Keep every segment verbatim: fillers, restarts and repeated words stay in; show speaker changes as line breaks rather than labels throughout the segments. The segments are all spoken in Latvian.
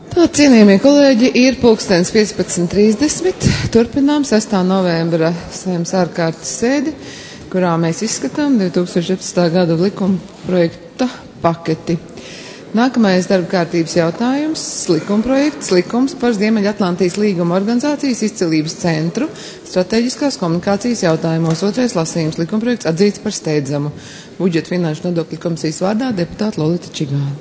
Tā, cienījamie kolēģi, ir pulkstens piecpadsmit trīsdesmit. Turpinām sestā novembra Saeimas ārkārtas sēdi, kurā mēs izskatām divi tūkstoši septiņdesmitā gada likuma projekta paketi. Nākamais darba kārtības jautājums - likumprojekts, likums par Ziemeļatlantijas līguma organizācijas izcilības centru strateģiskās komunikācijas jautājumos. Otrais lasījums - likumprojekts atzīts par steidzamu. Budžeta finanšu nodokļu komisijas vārdā deputāta Lolita Čigāne.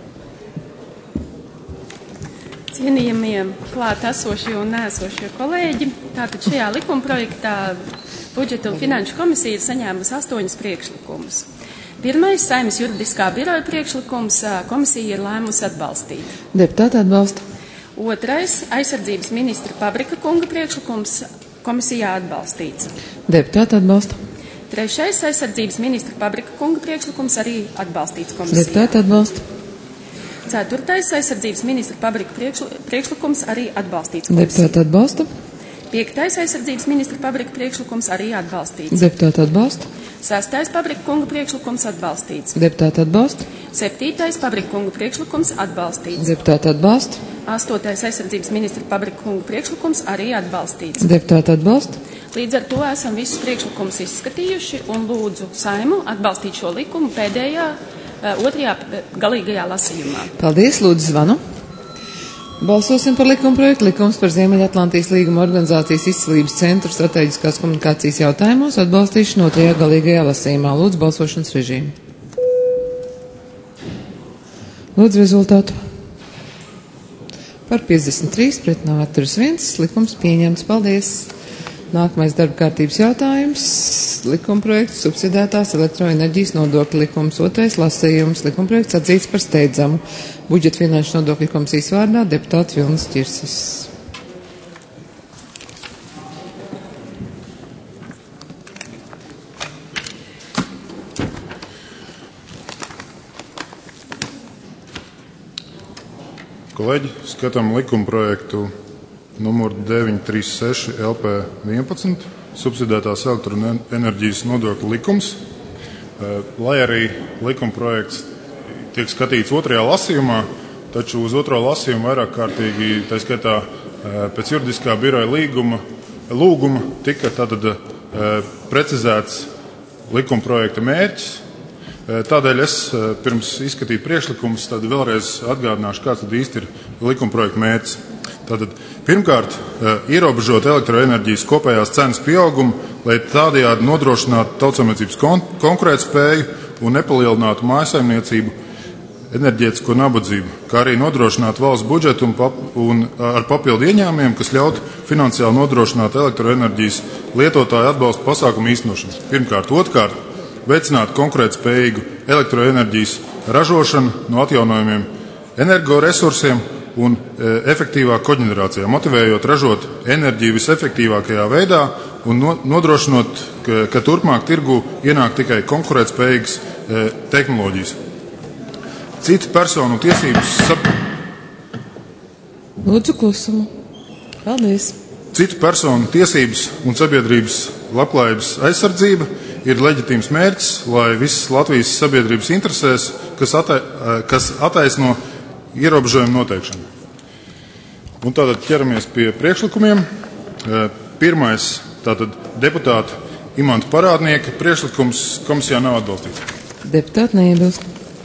Cienījamie klāt esošie un neesošie kolēģi, tātad šajā likumprojektā budžeta un finanšu komisija ir saņēmusi astoņus priekšlikumus. Pirmais Saeimas juridiskā biroja priekšlikums komisija ir lēmusi atbalstīt.
Deputāti atbalsta.
Otrais aizsardzības ministra Pabrika kunga priekšlikums komisijā atbalstīts.
Deputāti atbalsta.
Trešais aizsardzības ministra Pabrika kunga priekšlikums arī atbalstīts komisijā.
Deputāti atbalsta.
Ceturtais aizsardzības ministra Pabrika priekšlikums arī atbalstīts komisijā.
Deputāti atbalsta.
Piektais aizsardzības ministra Pabrika priekšlikums arī atbalstīts.
Deputāti atbalsta.
Sestais Pabrika kunga priekšlikums atbalstīts.
Deputāti atbalsta.
Septītais Pabrika kunga priekšlikums atbalstīts.
Deputāti atbalsta.
Astotais aizsardzības ministra Pabrika kunga priekšlikums arī atbalstīts.
Deputāti atbalsta.
Līdz ar to esam visus priekšlikumus izskatījuši un lūdzu Saimu atbalstīt šo likumu pēdējā, otrajā galīgajā lasījumā.
Paldies, lūdzu zvanu. Balsosim par likumprojektu. Likums par Ziemeļatlantijas līguma organizācijas izcilības centru strateģiskās komunikācijas jautājumos atbalstīšanu otrajā galīgajā lasījumā. Lūdzu balsošanas režīmu. Lūdzu rezultātu. Par piecdesmit trīs pret nav atturas viens. Likums pieņemts. Paldies. Nākamais darba kārtības jautājums - likumprojekts subsidētās elektroenerģijas nodokļu likums. Otrais lasījums - likumprojekts atzīts par steidzamu. Budžeta finanšu nodokļu komisijas vārdā deputāts Vilnis Ķirsis.
Kolēģi, skatām likumprojektu numur deviņi trīs seši L P vienpadsmit, subsidētās elektroenerģijas nodokļu likums. Lai arī likumprojekts tiek skatīts otrajā lasījumā, taču uz otro lasījumu vairāk kārtīgi, tā skaitā pēc juridiskā biroja līguma, lūguma, tika tātad precizēts likumprojekta mērķis. Tādēļ es pirms izskatīt priekšlikumus tad vēlreiz atgādināšu, kāds tad īsti ir likumprojekta mērķis. Tātad, pirmkārt, ierobežot elektroenerģijas kopējās cenas pieaugumu, lai tādējādi nodrošinātu tautsaimniecības kon konkurētspēju un nepalielinātu mājasaimniecību enerģētisko nabadzību, kā arī nodrošinātu valsts budžetu un, pap un ar papildu ieņēmumiem, kas ļautu finansiāli nodrošināt elektroenerģijas lietotāju atbalstu pasākumu īstenošanas. Pirmkārt, otrkārt, veicināt konkurētspējīgu elektroenerģijas ražošanu no atjaunojumiem energoresursiem un e, efektīvā koģenerācijā, motivējot ražot enerģiju visefektīvākajā veidā un no, nodrošinot, ka, ka turpmāk tirgu ienāk tikai konkurētspējīgas e, tehnoloģijas. Citu personu tiesības sab...
Lūdzu klusumu. Paldies.
Citu personu tiesības un sabiedrības labklājības aizsardzība ir leģitīms mērķis, lai visas Latvijas sabiedrības interesēs, kas, atai, kas attaisno ierobežojumu noteikšanu. Un tātad ķeramies pie priekšlikumiem. Pirmais, tātad deputāta Imanta Parādnieka priekšlikums komisijā nav atbalstīts.
Deputāti neiebilst.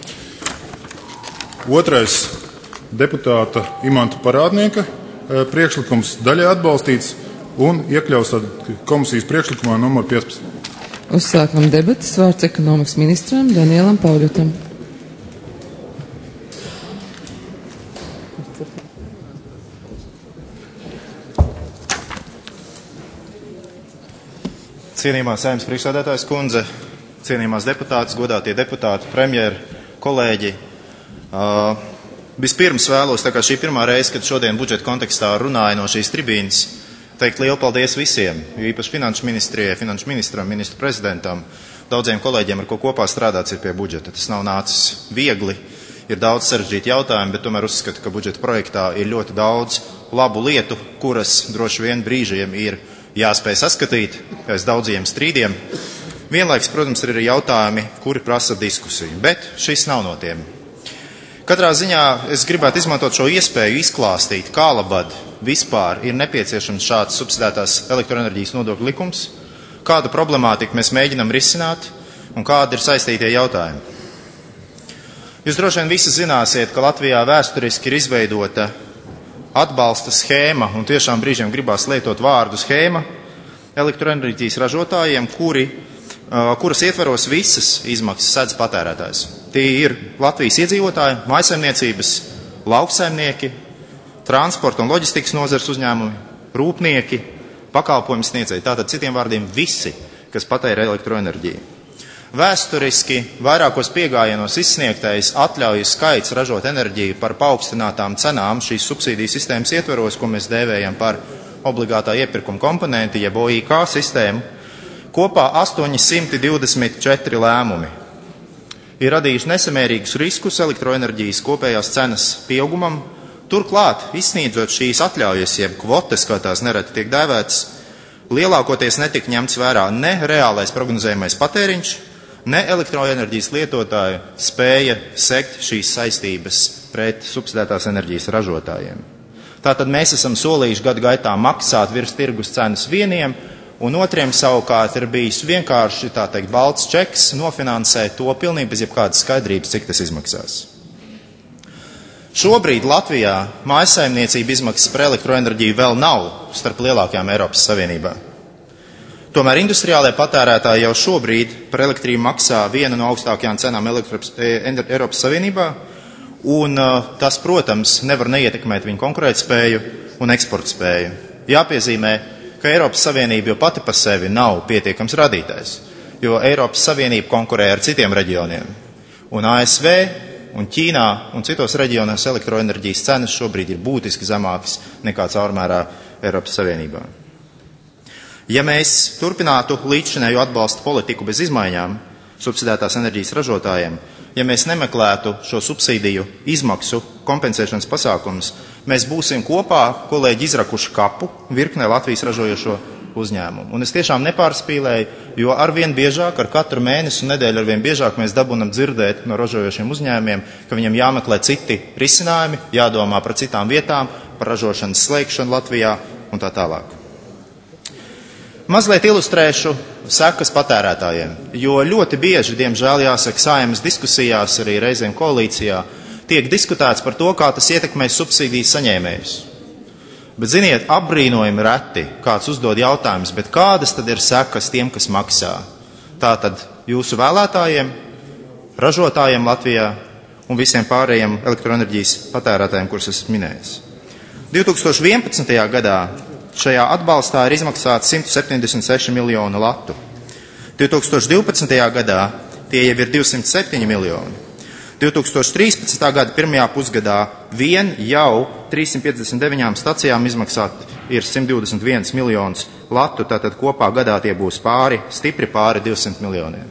Otrais, deputāta Imanta Parādnieka priekšlikums daļai atbalstīts un iekļaus komisijas priekšlikumā numur piecpadsmit.
Uzsākam debatas. Vārds ekonomikas ministram Danielam Pauļotam.
Cienījamā Saeimas priekšsēdētājas kundze, cienījamās deputātas, godātie deputāti, premjeri, kolēģi. Uh, vispirms vēlos, tā kā šī pirmā reize, kad šodien budžeta kontekstā runāju no šīs tribīnes, teikt lielu paldies visiem, jo īpaši finanšu ministrijai, finanšu ministram, ministru prezidentam, daudziem kolēģiem, ar ko kopā strādāts ir pie budžeta. Tas nav nācis viegli, ir daudz sarežģītu jautājumu, bet tomēr uzskatu, ka budžeta projektā ir ļoti daudz labu lietu, kuras droši vien brīžiem ir jāspēj saskatīt pēc daudziem strīdiem. Vienlaiks, protams, ir arī jautājumi, kuri prasa diskusiju, bet šis nav no tiem. Katrā ziņā es gribētu izmantot šo iespēju izklāstīt, kā labad vispār ir nepieciešams šāds subsidētās elektroenerģijas nodokļu likums, kādu problemātiku mēs mēģinam risināt un kādi ir saistītie jautājumi. Jūs droši vien visi zināsiet, ka Latvijā vēsturiski ir izveidota atbalsta schēma, un tiešām brīžiem gribās lietot vārdu schēma, elektroenerģijas ražotājiem, kuri, kuras ietveros visas izmaksas sedz patērētājs. Tie ir Latvijas iedzīvotāji, mājsaimniecības, lauksaimnieki, transporta un loģistikas nozars uzņēmumi, rūpnieki, pakalpojumu sniedzēji, tātad citiem vārdiem visi, kas patēra elektroenerģiju. Vēsturiski vairākos piegājienos izsniegtais atļauju skaits ražot enerģiju par paaugstinātām cenām šīs subsīdiju sistēmas ietveros, ko mēs dēvējam par obligātā iepirkuma komponenti, jeb O I K sistēmu, kopā astoņi simti divdesmit četri lēmumi ir radījuši nesamērīgus riskus elektroenerģijas kopējās cenas pieaugumam. Turklāt, izsniedzot šīs atļaujas, jeb kvotas, kā tās nereti tiek dēvētas, lielākoties netika ņemts vērā ne reālais prognozējamais patēriņš, ne elektroenerģijas lietotāju spēja sekt šīs saistības pret subsidētās enerģijas ražotājiem. Tātad mēs esam solījuši gadu gaitā maksāt virs tirgus cenas vieniem, un otriem savukārt ir bijis vienkārši, tā teikt, balts čeks nofinansēt to pilnīgi bez jebkādas skaidrības, cik tas izmaksās. Šobrīd Latvijā mājsaimniecība izmaksas par elektroenerģiju vēl nav starp lielākajām Eiropas Savienībā. Tomēr industriālajie patērētāji jau šobrīd par elektrību maksā vienu no augstākajām cenām Eiropas Savienībā, un tas, protams, nevar neietekmēt viņu konkurētspēju un eksporta spēju. Jāpiezīmē, ka Eiropas Savienība jau pati par sevi nav pietiekams radītājs, jo Eiropas Savienība konkurē ar citiem reģioniem. Un A S V un Ķīnā un citos reģionos elektroenerģijas cenas šobrīd ir būtiski zemākas nekā caurmērā Eiropas Savienībā. Ja mēs turpinātu līdzšinējo atbalsta politiku bez izmaiņām subsidētās enerģijas ražotājiem, ja mēs nemeklētu šo subsīdiju izmaksu kompensēšanas pasākumus, mēs būsim kopā, kolēģi, izrakuši kapu virknē Latvijas ražojošo uzņēmumu. Un es tiešām nepārspīlēju, jo arvien biežāk, ar katru mēnesi un nedēļu arvien biežāk mēs dabūnam dzirdēt no ražojošiem uzņēmumiem, ka viņam jāmeklē citi risinājumi, jādomā par citām vietām, par ražošanas slēgšanu Latvijā un tā tālāk. Mazliet ilustrēšu sekas patērētājiem, jo ļoti bieži, diemžēl jāsaka, Saeimas diskusijās, arī reizēm koalīcijā, tiek diskutēts par to, kā tas ietekmēs subsīdijas saņēmējus. Bet, ziniet, apbrīnojami reti kāds uzdod jautājumus, bet kādas tad ir sekas tiem, kas maksā? Tātad jūsu vēlētājiem, ražotājiem Latvijā un visiem pārējiem elektroenerģijas patērētājiem, kurus esmu minējis. divi tūkstoši vienpadsmitajā gadā šajā atbalstā ir izmaksāts simt septiņdesmit seši miljoni latu. divi tūkstoši divpadsmitajā gadā tie jau ir divsimt septiņi miljoni. divi tūkstoši trīspadsmitā gada pirmajā pusgadā vien jau trīssimt piecdesmit deviņām stacijām izmaksāt ir simt divdesmit viens miljonus latu, tātad kopā gadā tie būs pāri, stipri pāri divsimt miljoniem.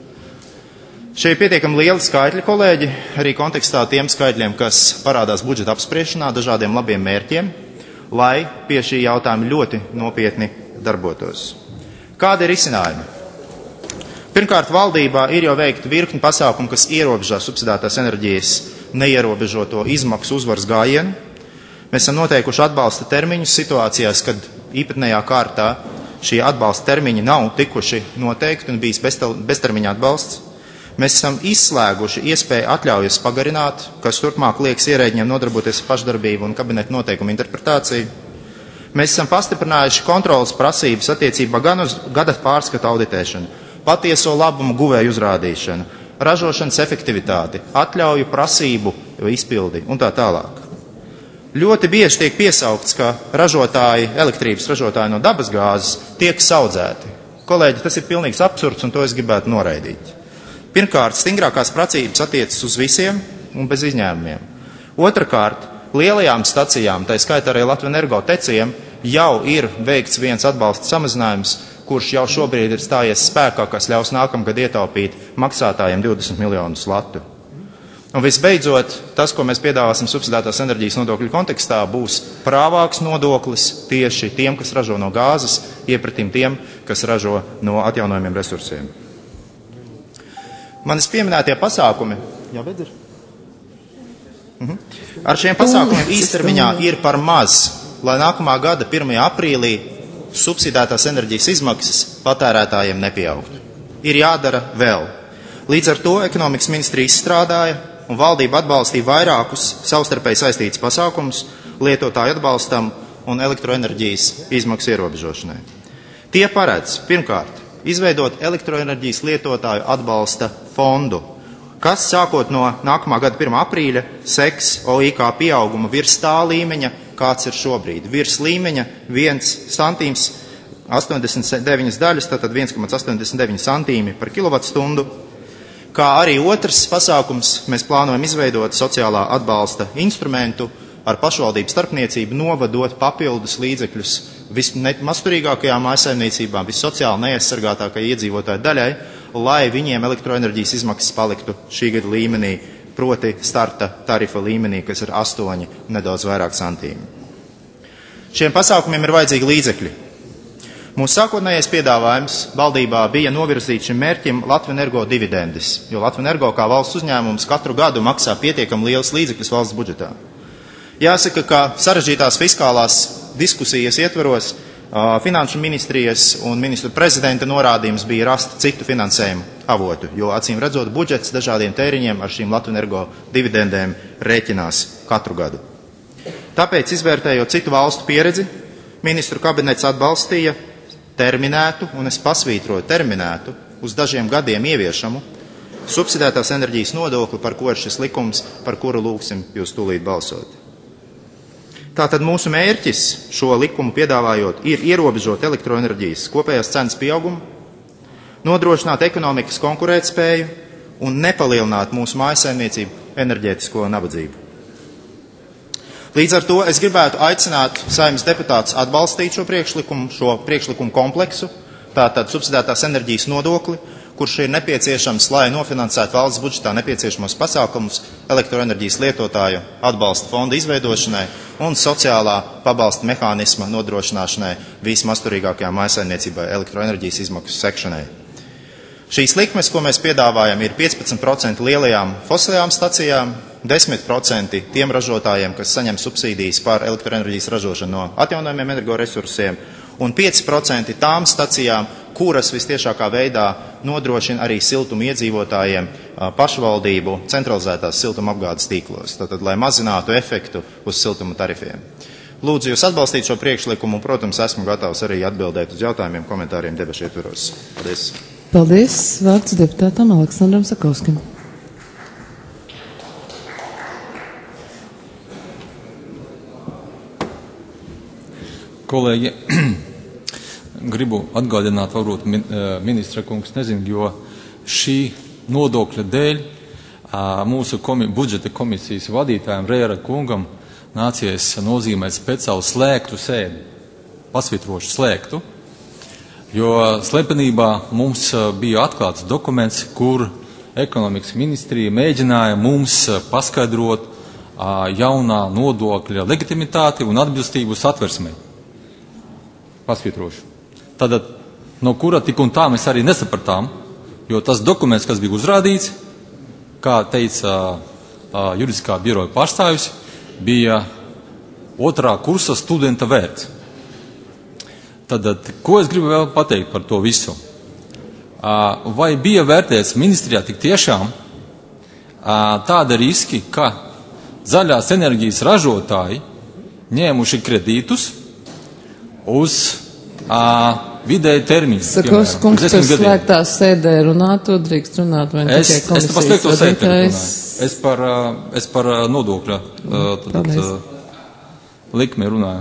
Šie ir pietiekami lieli skaitļi, kolēģi, arī kontekstā tiem skaitļiem, kas parādās budžeta apspriešanā dažādiem labiem mērķiem, lai pie šī jautājuma ļoti nopietni darbotos. Kādi ir risinājumi? Pirmkārt, valdībā ir jau veikta virkni pasākumu, kas ierobežo subsidētās enerģijas neierobežoto izmaksu uzvaras gājienu. Mēs esam noteikuši atbalsta termiņus situācijās, kad īpatnējā kārtā šie atbalsta termiņi nav tikuši noteikti un bijis beztermiņa atbalsts. Mēs esam izslēguši iespēju atļaujas pagarināt, kas turpmāk liekas ierēģiem nodarboties ar pašdarbību un kabinetu noteikumu interpretāciju. Mēs esam pastiprinājuši kontrolas prasības attiecībā gan uz gada pārskatu auditēšanu, patieso labumu guvēju uzrādīšanu, ražošanas efektivitāti, atļauju prasību izpildi un tā tālāk. Ļoti bieži tiek piesaukts, ka ražotāji, elektrības ražotāji no dabas gāzes tiek saudzēti. Kolēģi, tas ir pilnīgs absurds un to es gribētu noraidīt. Pirmkārt, stingrākās prasības attiecas uz visiem un bez izņēmumiem. Otrakārt, lielajām stacijām, tā skaitā arī Latvenergo teciem, jau ir veikts viens atbalsta samazinājums, kurš jau šobrīd ir stājies spēkā, kas ļaus nākamgad ietaupīt maksātājiem divdesmit miljonus latu. Un visbeidzot, tas, ko mēs piedāvāsim subsidētās enerģijas nodokļu kontekstā, būs prāvāks nodoklis tieši tiem, kas ražo no gāzes, iepratīm tiem, kas ražo no atjaunojumiem resursiem. Manis pieminētie pasākumi. Jā, bet ir. Mhm. Ar šiem pasākumiem īstermiņā ir par maz, lai nākamā gada pirmajā aprīlī subsidētās enerģijas izmaksas patērētājiem nepieaugtu. Ir jādara vēl. Līdz ar to ekonomikas ministrija izstrādāja un valdība atbalstīja vairākus savstarpēji saistītus pasākumus lietotāju atbalstam un elektroenerģijas izmaksu ierobežošanai. Tie paredz, pirmkārt, izveidot elektroenerģijas lietotāju atbalsta fondu, kas sākot no nākamā gada pirmā aprīļa seks O I K pieauguma virs tā līmeņa, kāds ir šobrīd. Virs līmeņa viens santīms astoņdesmit deviņas daļas, tātad viens komats astoņdesmit deviņi santīmi par kilovatstundu. Kā arī otrs pasākums, mēs plānojam izveidot sociālā atbalsta instrumentu ar pašvaldību starpniecību novadot papildus līdzekļus vismasturīgākajām mājsaimniecībām, vissociāli neaizsargātākajai iedzīvotāju daļai, lai viņiem elektroenerģijas izmaksas paliktu šī gada līmenī, proti starta tarifa līmenī, kas ir astoņi nedaudz vairāk santīmi. Šiem pasākumiem ir vajadzīgi līdzekļi. Mūsu sākotnējais piedāvājums valdībā bija novirzīt šim mērķim Latvenergo dividendes, jo Latvenergo kā valsts uzņēmums katru gadu maksā pietiekami liels līdzekļus valsts budžetā. Jāsaka, ka sarežģītās fiskālās diskusijas ietvaros Finanšu ministrijas un ministru prezidenta norādījums bija rast citu finansējumu avotu, jo acīm redzot budžets dažādiem tēriņiem ar šīm Latvenergo dividendēm rēķinās katru gadu. Tāpēc, izvērtējot citu valstu pieredzi, ministru kabinets atbalstīja terminētu, un es pasvītroju terminētu, uz dažiem gadiem ieviešamu subsidētās enerģijas nodokli, par ko ir šis likums, par kuru lūgsim jūs tūlīt balsot. Tātad mūsu mērķis šo likumu piedāvājot ir ierobežot elektroenerģijas kopējās cenas pieaugumu, nodrošināt ekonomikas konkurētspēju un nepalielināt mūsu mājsaimniecību enerģētisko nabadzību. Līdz ar to es gribētu aicināt Saeimas deputātus atbalstīt šo priekšlikumu, šo priekšlikumu kompleksu, tātad subsidētās enerģijas nodokli, kurš ir nepieciešams, lai nofinansētu valsts budžetā nepieciešamos pasākumus elektroenerģijas lietotāju atbalsta fonda izveidošanai un sociālā pabalsta mehānisma nodrošināšanai vismasturīgākajām mājsaimniecībai elektroenerģijas izmaksu sekšanai. Šīs likmes, ko mēs piedāvājam, ir piecpadsmit procenti lielajām fosilajām stacijām, desmit procenti tiem ražotājiem, kas saņem subsīdijas par elektroenerģijas ražošanu no atjaunojumiem energoresursiem, un pieci procenti tām stacijām, kuras vistiešākā veidā nodrošina arī siltumu iedzīvotājiem pašvaldību centralizētās siltuma apgādes tīklos, tātad, lai mazinātu efektu uz siltuma tarifiem. Lūdzu jūs atbalstīt šo priekšlikumu, un, protams, esmu gatavs arī atbildēt uz jautājumiem, komentāriem debašu ietvaros. Paldies.
Paldies. Vārds deputātam Aleksandram Sakovskim.
Kolēģi, gribu atgādināt, varbūt ministra kungs nezinu, jo šī nodokļa dēļ mūsu komi, budžeta komisijas vadītājiem Rēra kungam nācies nozīmēt speciālu slēgtu sēdi, pasvitrošu slēgtu, jo slepenībā mums bija atklāts dokuments, kur ekonomikas ministrija mēģināja mums paskaidrot jaunā nodokļa legitimitāti un atbilstību satversmei. Pasvitrošu. Tātad, no kura tik un tā mēs arī nesapratām, jo tas dokuments, kas bija uzrādīts, kā teica uh, juridiskā biroja pārstāvis, bija otrā kursa studenta vērts. Tātad, ko es gribu vēl pateikt par to visu? Uh, vai bija vērtēts ministrijā tik tiešām uh, tāda riski, ka zaļās enerģijas ražotāji ņēmuši kredītus uz uh, vidēji termiņu.
Sakos, kungs, kas slēgtā sēdē runāt, to drīkst runāt, vai ne tikai komisijas vadītājs? Es par slēgto sēdē runāju.
Es par, uh, es par uh, nodokļa uh, tad, uh, likmi runāju.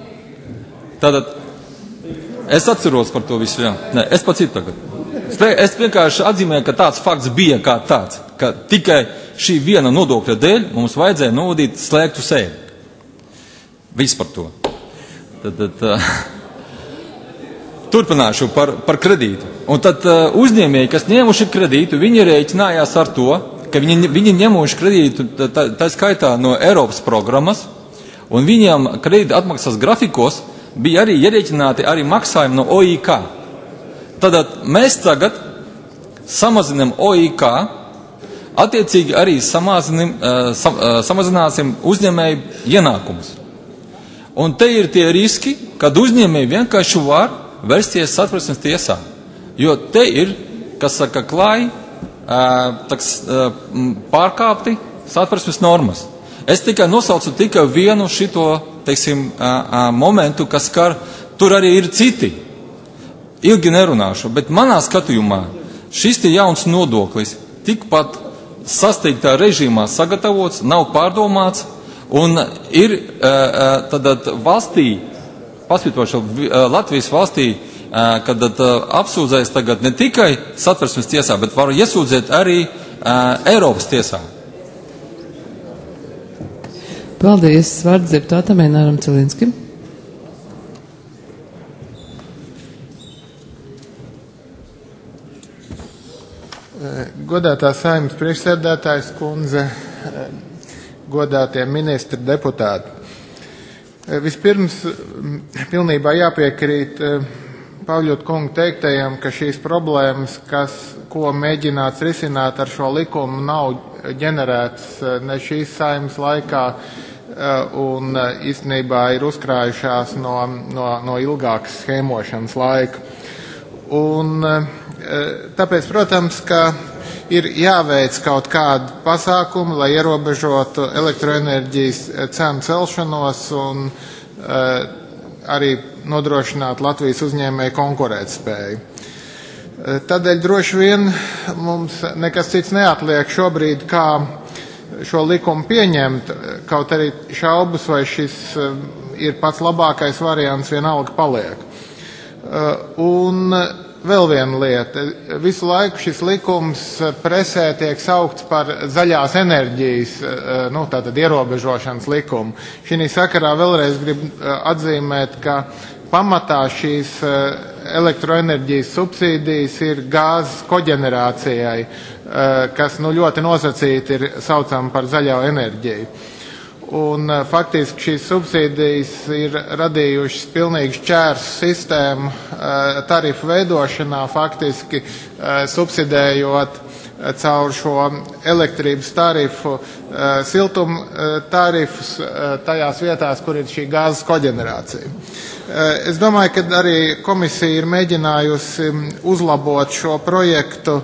Tātad, es atceros par to visu, jā. Nē, es pats ir tagad. Es vienkārši atzīmēju, ka tāds fakts bija kā tāds, ka tikai šī viena nodokļa dēļ mums vajadzēja novadīt slēgtu sēdi. Viss par to. Tad, tad, uh, turpināšu par, par kredītu. Un tad uh, uzņēmēji, kas ņēmuši kredītu, viņi rēķinājās ar to, ka viņi, viņi ņēmuši kredītu, tā, tā, tā skaitā no Eiropas programmas, un viņiem kredīta atmaksas grafikos bija arī ierēķināti arī maksājumi no O I K. Tad mēs tagad samazinām O I K attiecīgi arī samazinim, sam, samazināsim uzņēmēju ienākumus. Un te ir tie riski, kad uzņēmēji vienkārši var vērsties satversmes tiesā. Jo te ir, kas saka, klāji taks, pārkāpti satversmes normas. Es tikai nosaucu tikai vienu šito, teiksim, momentu, kas skar, tur arī ir citi. Ilgi nerunāšu, bet manā skatījumā šis te jauns nodoklis tikpat sasteigtā režīmā sagatavots, nav pārdomāts, un ir tad valstī, pasvītrošu Latvijas valstī, kad apsūdzēs tagad ne tikai satversmes tiesā, bet var iesūdzēt arī Eiropas tiesā.
Paldies. Vārds deputātam Eināram Cilinskim.
Godātā Saeimas priekšsēdētājas kundze, godātie ministri, deputāti. Vispirms pilnībā jāpiekrīt Pauļot kungu teiktajam, ka šīs problēmas, kas, ko mēģināts risināt ar šo likumu, nav ģenerētas ne šīs Saeimas laikā un īstenībā ir uzkrājušās no, no, no ilgākas schēmošanas laika. Un tāpēc, protams, ka ir jāveic kaut kādi pasākumi, lai ierobežotu elektroenerģijas cenu celšanos un uh, arī nodrošinātu Latvijas uzņēmēju konkurētspēju. Uh, tādēļ droši vien mums nekas cits neatliek šobrīd, kā šo likumu pieņemt, kaut arī šaubas, vai šis uh, ir pats labākais variants, vienalga paliek. Uh, un Vēl viena lieta. Visu laiku šis likums presē tiek saukts par zaļās enerģijas, nu, tātad ierobežošanas likumu. Šī sakarā vēlreiz gribu atzīmēt, ka pamatā šīs elektroenerģijas subsīdijas ir gāzes koģenerācijai, kas nu, ļoti nosacīti ir saucama par zaļo enerģiju. Un faktiski šīs subsīdijas ir radījušas pilnīgi šķērs sistēmu tarifu veidošanā, faktiski subsidējot caur šo elektrības tarifu siltumu tarifus tajās vietās, kur ir šī gāzes koģenerācija. Es domāju, ka arī komisija ir mēģinājusi uzlabot šo projektu,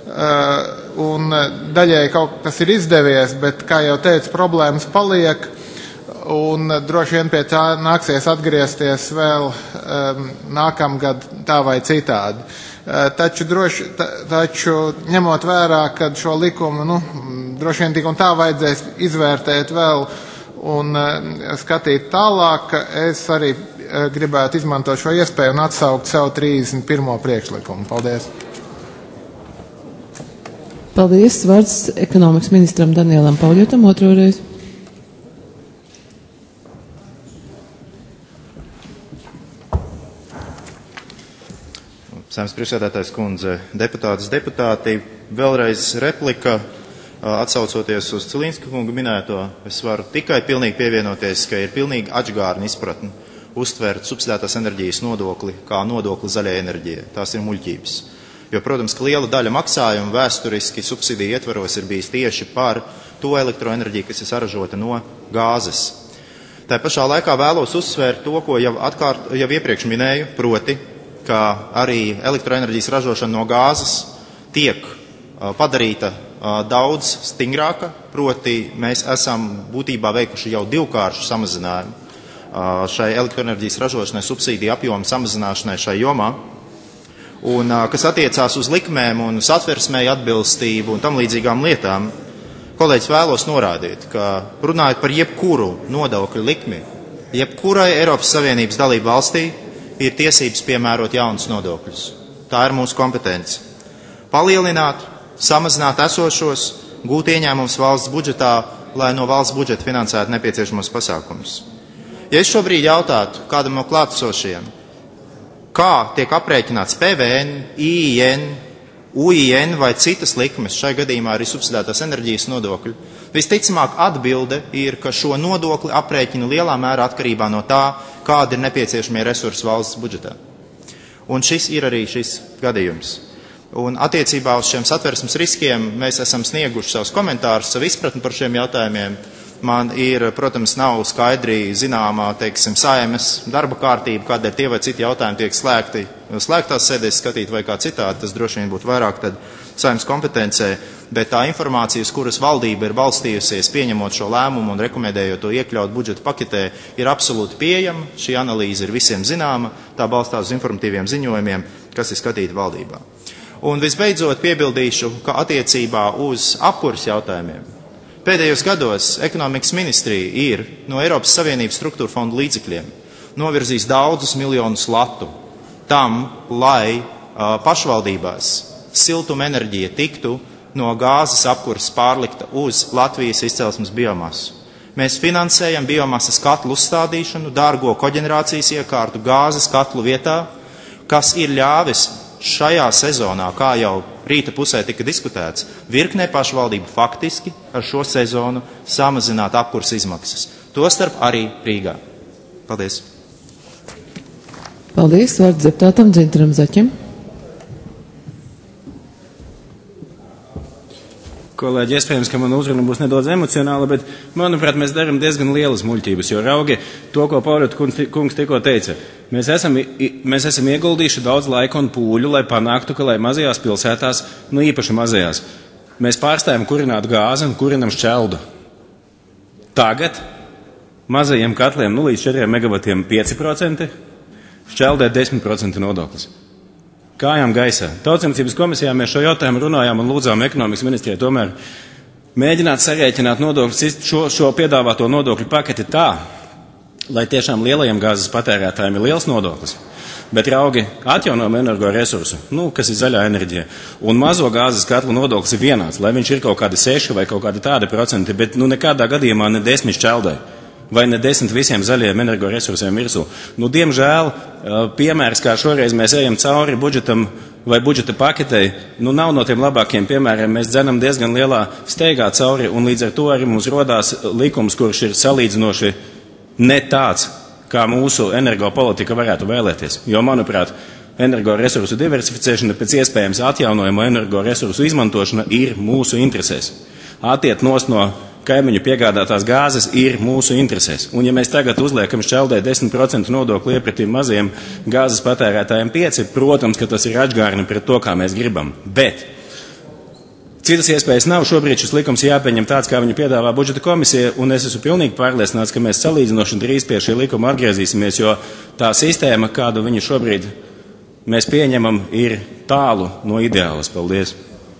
un daļai kaut kas ir izdevies, bet, kā jau teicu, problēmas paliek, un droši vien pie tā nāksies atgriezties vēl um, nākamgad tā vai citādi. Uh, taču, droši, ta, taču ņemot vērā, ka šo likumu, nu, droši vien tik un tā vajadzēs izvērtēt vēl un uh, skatīt tālāk, es arī uh, gribētu izmantot šo iespēju un atsaukt sev trīsdesmit pirmo priekšlikumu. Paldies!
Paldies. Vārds ekonomikas ministram Danielam Pauļotam otroreiz.
Saeimas priekšsēdētājas kundze, deputātas, deputāti, vēlreiz replika, atsaucoties uz Cilinska kunga minēto, es varu tikai pilnīgi pievienoties, ka ir pilnīgi atžgārna izpratne uztvērt subsidētās enerģijas nodokli kā nodokli zaļai enerģijai. Tās ir muļķības. Jo, protams, ka liela daļa maksājumu vēsturiski subsidiju ietvaros ir bijis tieši par to elektroenerģiju, kas ir saražota no gāzes. Tā pašā laikā vēlos uzsvērt to, ko jau, atkārt, jau iepriekš minēju, proti, ka arī elektroenerģijas ražošana no gāzes tiek uh, padarīta uh, daudz stingrāka, proti mēs esam būtībā veikuši jau divkāršu samazinājumu uh, šai elektroenerģijas ražošanai, subsīdiju apjomu samazināšanai šai jomā. Un, kas attiecās uz likmēm un satversmēju atbilstību un tam līdzīgām lietām, kolēģis vēlos norādīt, ka runājot par jebkuru nodokļu likmi, jebkurai Eiropas Savienības dalību valstī ir tiesības piemērot jaunus nodokļus. Tā ir mūsu kompetence. Palielināt, samazināt esošos, gūt ieņēmumus valsts budžetā, lai no valsts budžeta finansētu nepieciešamos pasākumus. Ja es šobrīd jautātu kādam no klātesošiem, kā tiek aprēķināts P V N, I I N, U I N vai citas likmes, šai gadījumā arī subsidētās enerģijas nodokļi, visticamāk atbilde ir, ka šo nodokli aprēķina lielā mērā atkarībā no tā, kādi ir nepieciešamie resursi valsts budžetā. Un šis ir arī šis gadījums. Un attiecībā uz šiem satversmes riskiem mēs esam snieguši savus komentārus, savu izpratni par šiem jautājumiem. Man ir, protams, nav skaidri zināmā, teiksim, Saeimas darba kārtība, kādēļ tie vai citi jautājumi tiek slēgti, slēgtās sēdēs skatīt vai kā citādi, tas droši vien būtu vairāk tad Saeimas kompetencē, bet tā informācija, uz kuras valdība ir balstījusies, pieņemot šo lēmumu un rekomendējot to iekļaut budžeta paketē, ir absolūti pieejama, šī analīze ir visiem zināma, tā balstās uz informatīviem ziņojumiem, kas ir skatīti valdībā. Un visbeidzot piebildīšu, ka attiecībā uz apkuras jautājumiem pēdējos gados ekonomikas ministrija ir no Eiropas Savienības struktūra fondu līdzekļiem novirzījis daudzus miljonus latu tam, lai uh, pašvaldībās siltuma enerģija tiktu no gāzes apkuras pārlikta uz Latvijas izcelsmes biomasu. Mēs finansējam biomasas katlu uzstādīšanu, dārgo koģenerācijas iekārtu gāzes katlu vietā, kas ir ļāvis šajā sezonā, kā jau rīta pusē tika diskutēts, virknē pašvaldību faktiski ar šo sezonu samazināt apkurs izmaksas. Tostarp arī Rīgā. Paldies.
Paldies. Vārds deputātam Dzintaram Zaķim.
Kolēģi, iespējams, ka mana uzruna būs nedaudz emocionāla, bet, manuprāt, mēs darām diezgan lielas muļķības, jo raugi to, ko Pauļot kungs tikko teica. Mēs esam, mēs esam ieguldījuši daudz laika un pūļu, lai panāktu, ka lai mazajās pilsētās, nu īpaši mazajās, mēs pārstājam kurināt gāzi un kurinam šķeldu. Tagad mazajiem katliem nu līdz četriem megavatiem pieci procenti, šķeldē desmit procenti nodoklis. Kājām gaisā. Tautsemniecības komisijā mēs šo jautājumu runājām un lūdzām ekonomikas ministrijai tomēr mēģināt sarēķināt nodokļus, šo, šo piedāvāto nodokļu paketi tā, lai tiešām lielajiem gāzes patērētājiem ir liels nodoklis, bet raugi atjaunojamo energoresursu, nu, kas ir zaļā enerģija, un mazo gāzes katlu nodoklis ir vienāds, lai viņš ir kaut kādi seši vai kaut kādi tādi procenti, bet nu nekādā gadījumā ne desmit šķeldē. Vai ne desmit visiem zaļiem energoresursiem virsū. Nu, diemžēl, piemērs, kā šoreiz mēs ejam cauri budžetam vai budžeta paketei, nu, nav no tiem labākiem piemēriem. Mēs dzenam diezgan lielā steigā cauri, un līdz ar to arī mums rodās likums, kurš ir salīdzinoši ne tāds, kā mūsu energopolitika varētu vēlēties. Jo, manuprāt, energoresursu diversificēšana, pēc iespējams atjaunojamo energoresursu izmantošana ir mūsu interesēs. Attiet nos no kaimiņu piegādātās gāzes ir mūsu interesēs. Un ja mēs tagad uzliekam šķeldē desmit procenti nodokli iepratīm maziem gāzes patērētājiem pieci, protams, ka tas ir atgārni pret to, kā mēs gribam. Bet citas iespējas nav. Šobrīd šis likums jāpieņem tāds, kā viņu piedāvā budžeta komisija, un es esmu pilnīgi pārliecināts, ka mēs salīdzinoši drīz pie šī likuma atgriezīsimies, jo tā sistēma, kādu viņu šobrīd mēs pieņemam, ir tālu no ideālas. Paldies.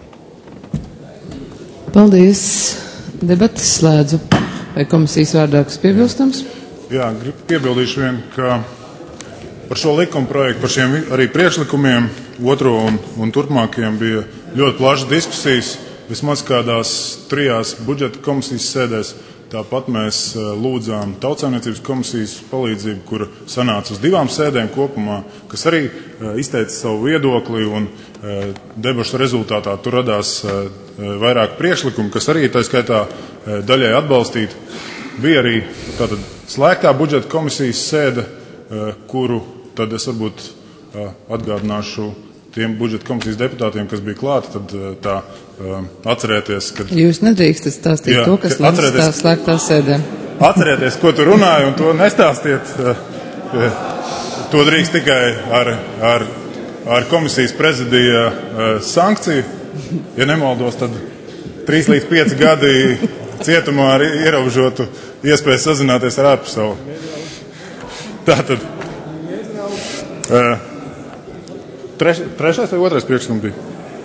Paldies. Debatas slēdzu. Vai komisijas vārdā kas piebilstams?
Jā, piebildīšu vien, ka par šo likuma projektu, par šiem arī priekšlikumiem, otro un, un turpmākajiem bija ļoti plašas diskusijas, vismaz kādās trijās budžeta komisijas sēdēs. Tāpat mēs lūdzām Tautsaimniecības komisijas palīdzību, kura sanāca uz divām sēdēm kopumā, kas arī izteica savu viedokli, un debašu rezultātā tur radās vairāk priekšlikumu, kas arī tā skaitā daļai atbalstīt. Bija arī tātad slēgtā budžeta komisijas sēde, kuru tad es varbūt atgādināšu tiem budžeta komisijas deputātiem, kas bija klāti, tad tā atcerēties, ka...
Jūs nedrīkstat stāstīt jā, to, kas atcerēties, tā slēgtā sēdē.
Atcerieties, ko tu runāji, un to nestāstiet. To drīkst tikai ar, ar, ar komisijas prezidija sankciju. Ja nemaldos, tad trīs līdz pieci gadi cietumā ar ierobežotu iespēju sazināties ar ārpasauli. Tātad... Treš, trešais vai otrais priekšlikums bija?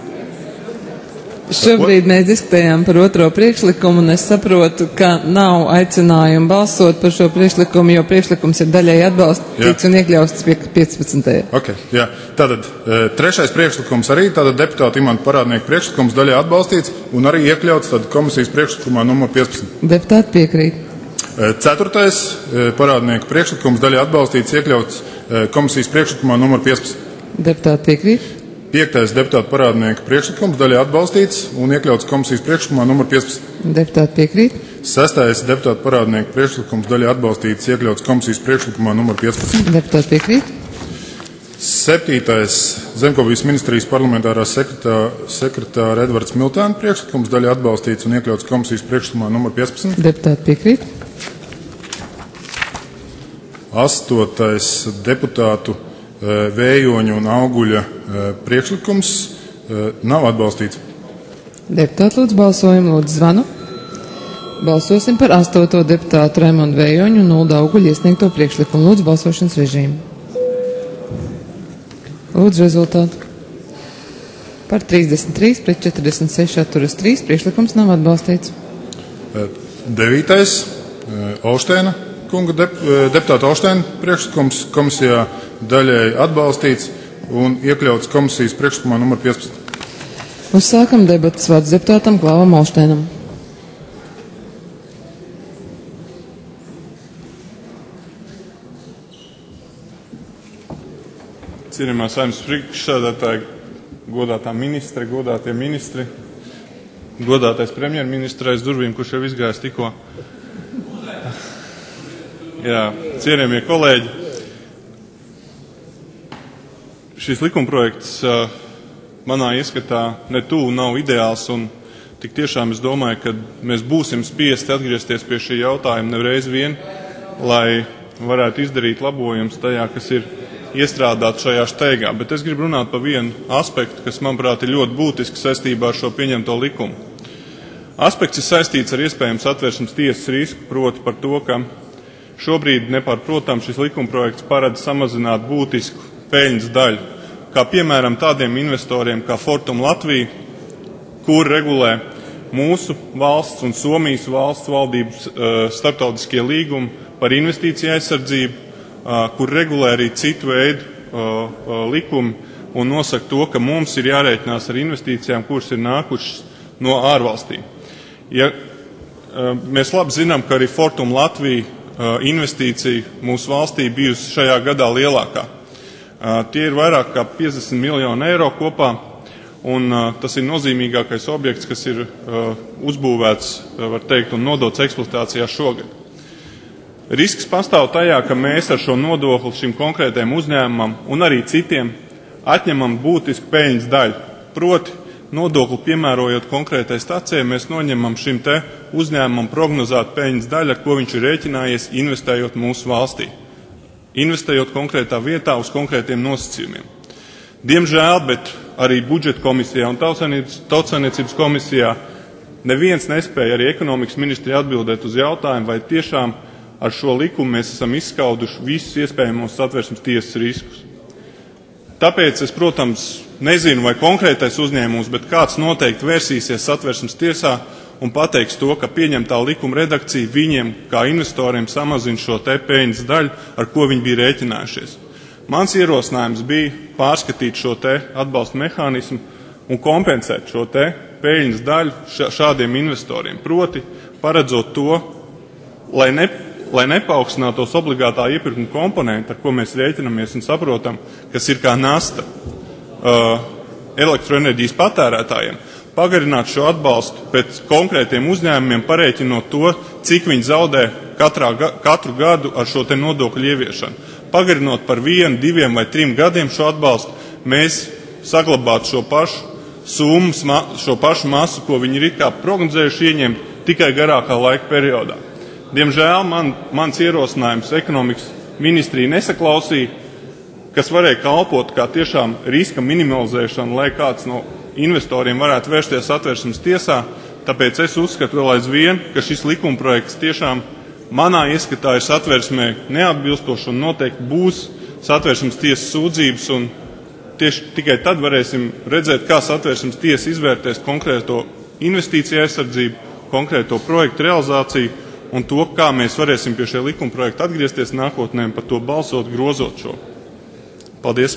Šobrīd mēs diskutējām par otro priekšlikumu, un es saprotu, ka nav aicinājumu balsot par šo priekšlikumu, jo priekšlikums ir daļai atbalstīts un iekļauts piecpadsmitajā.
Okay, jā. Tātad trešais priekšlikums arī, tātad deputāta Imanta Parādnieka priekšlikums daļai atbalstīts un arī iekļauts tad komisijas priekšlikumā numur piecpadsmit.
Deputāti piekrīt.
Ceturtais Parādnieka priekšlikums daļai atbalstīts, iekļauts komisijas priekšlikumā numur piecpadsmit.
Deputāti piekrīt.
Piektais deputāta Parādnieka priekšlikums daļai atbalstīts un iekļauts komisijas priekšlikumā numur piecpadsmit.
Deputāti piekrīt.
Sestais deputāta Parādnieka priekšlikums daļai atbalstīts, iekļauts komisijas priekšlikumā numur piecpadsmit.
Deputāti piekrīt.
Septītais Zemkopības ministrijas parlamentārā sekretāra, sekretāra Edvards Miltēna priekšlikums daļai atbalstīts un iekļauts komisijas priekšlikumā numur piecpadsmit.
Deputāti piekrīt.
Astotais deputātu Vējoņa un Auguļa priekšlikums nav atbalstīts.
Deputāti lūdzu balsojumu, lūdzu zvanu. Balsosim par astoto deputātu Raimondu Vējoņu un Ulda Auguļa iesniegto priekšlikumu. Lūdzu balsošanas režīmu. Lūdzu rezultātu. Par trīsdesmit trīs pret četrdesmit seši atturas trīs priekšlikums nav atbalstīts.
Devītais Olšteina kunga dep, deputāta Olšteina priekšlikums komisijā daļai atbalstīts un iekļauts komisijas priekšlikumā numur piecpadsmit.
Uzsākam debatas vārds deputātam Klāvam Olšteinam.
Cienījamā Saeimas priekšsēdētāji, godātā ministre, godātie ministri, godātais premjerministrais durvīm, kurš jau izgājis tikko. Jā, cienījamie kolēģi, šis likumprojekts manā ieskatā ne tuvu nav ideāls, un tik tiešām es domāju, ka mēs būsim spiesti atgriezties pie šī jautājuma nevreiz vien, lai varētu izdarīt labojumus tajā, kas ir iestrādāt šajā steigā, bet es gribu runāt par vienu aspektu, kas, manuprāt, ir ļoti būtisks saistībā ar šo pieņemto likumu. Aspekts ir saistīts ar iespējams Satversmes tiesas risku, proti par to, ka šobrīd nepārprotam šis likumprojekts paredz samazināt būtisku peļņas daļu, kā piemēram tādiem investoriem kā Fortum Latvija, kur regulē mūsu valsts un Somijas valsts valdības uh, starptautiskie līgumi par investīciju aizsardzību, kur regulē arī citu veidu uh, likumi un nosaka to, ka mums ir jārēķinās ar investīcijām, kuras ir nākušas no ārvalstīm. Ja, uh, mēs labi zinām, ka arī Fortum Latvija uh, investīcija mūsu valstī bijusi šajā gadā lielākā. Uh, tie ir vairāk kā piecdesmit miljoni eiro kopā, un uh, tas ir nozīmīgākais objekts, kas ir uh, uzbūvēts, uh, var teikt, un nodots eksploatācijā šogad. Risks pastāv tajā, ka mēs ar šo nodokli šim konkrētajam uzņēmumam un arī citiem atņemam būtisku peļņas daļu. Proti, nodokli piemērojot konkrētai stacijai, mēs noņemam šim te uzņēmumam prognozētu peļņas daļu, ar ko viņš ir rēķinājies investējot mūsu valstī. Investējot konkrētā vietā uz konkrētiem nosacījumiem. Diemžēl, bet arī budžeta komisijā un tautsaimniecības komisijā neviens nespēja arī ekonomikas ministrija atbildēt uz jautājumu, vai tiešām ar šo likumu mēs esam izskauduši visus iespējamos Satversmes tiesas riskus. Tāpēc es, protams, nezinu, vai konkrētais uzņēmums, bet kāds noteikti vērsīsies Satversmes tiesā un pateiks to, ka pieņemtā likuma redakcija viņiem, kā investoriem, samazina šo te peļņas daļu, ar ko viņi bija rēķinājušies. Mans ierosinājums bija pārskatīt šo te atbalsta mehānismu un kompensēt šo te peļņas daļu šādiem investoriem. Proti, paredzot to, lai ne lai nepaukstinātos obligātā iepirkuma komponenta, ar ko mēs rēķinamies un saprotam, kas ir kā nasta uh, elektroenerģijas patērētājiem, pagarināt šo atbalstu pēc konkrētiem uzņēmumiem, parēķinot to, cik viņi zaudē katrā, katru gadu ar šo te nodokļu ieviešanu. Pagarinot par vienu, diviem vai trim gadiem šo atbalstu, mēs saglabātu šo pašu summu, šo pašu masu, ko viņi ir kā prognozējuši ieņemt tikai garākā laika periodā. Diemžēl man, mans ierosinājums ekonomikas ministrija nesaklausīja, kas varēja kalpot kā tiešām riska minimalizēšana, lai kāds no investoriem varētu vērsties Satversmes tiesā. Tāpēc es uzskatu vēl aizvien, ka šis likumprojekts tiešām manā ieskatā ir Satversmē neatbilstoši un noteikti būs Satversmes tiesas sūdzības, un tieši tikai tad varēsim redzēt, kā Satversmes tiesa izvērtēs konkrēto investīciju aizsardzību, konkrēto projektu realizāciju, un to, kā mēs varēsim pie šie likuma projekta atgriezties nākotnē un par to balsot, grozot šo. Paldies!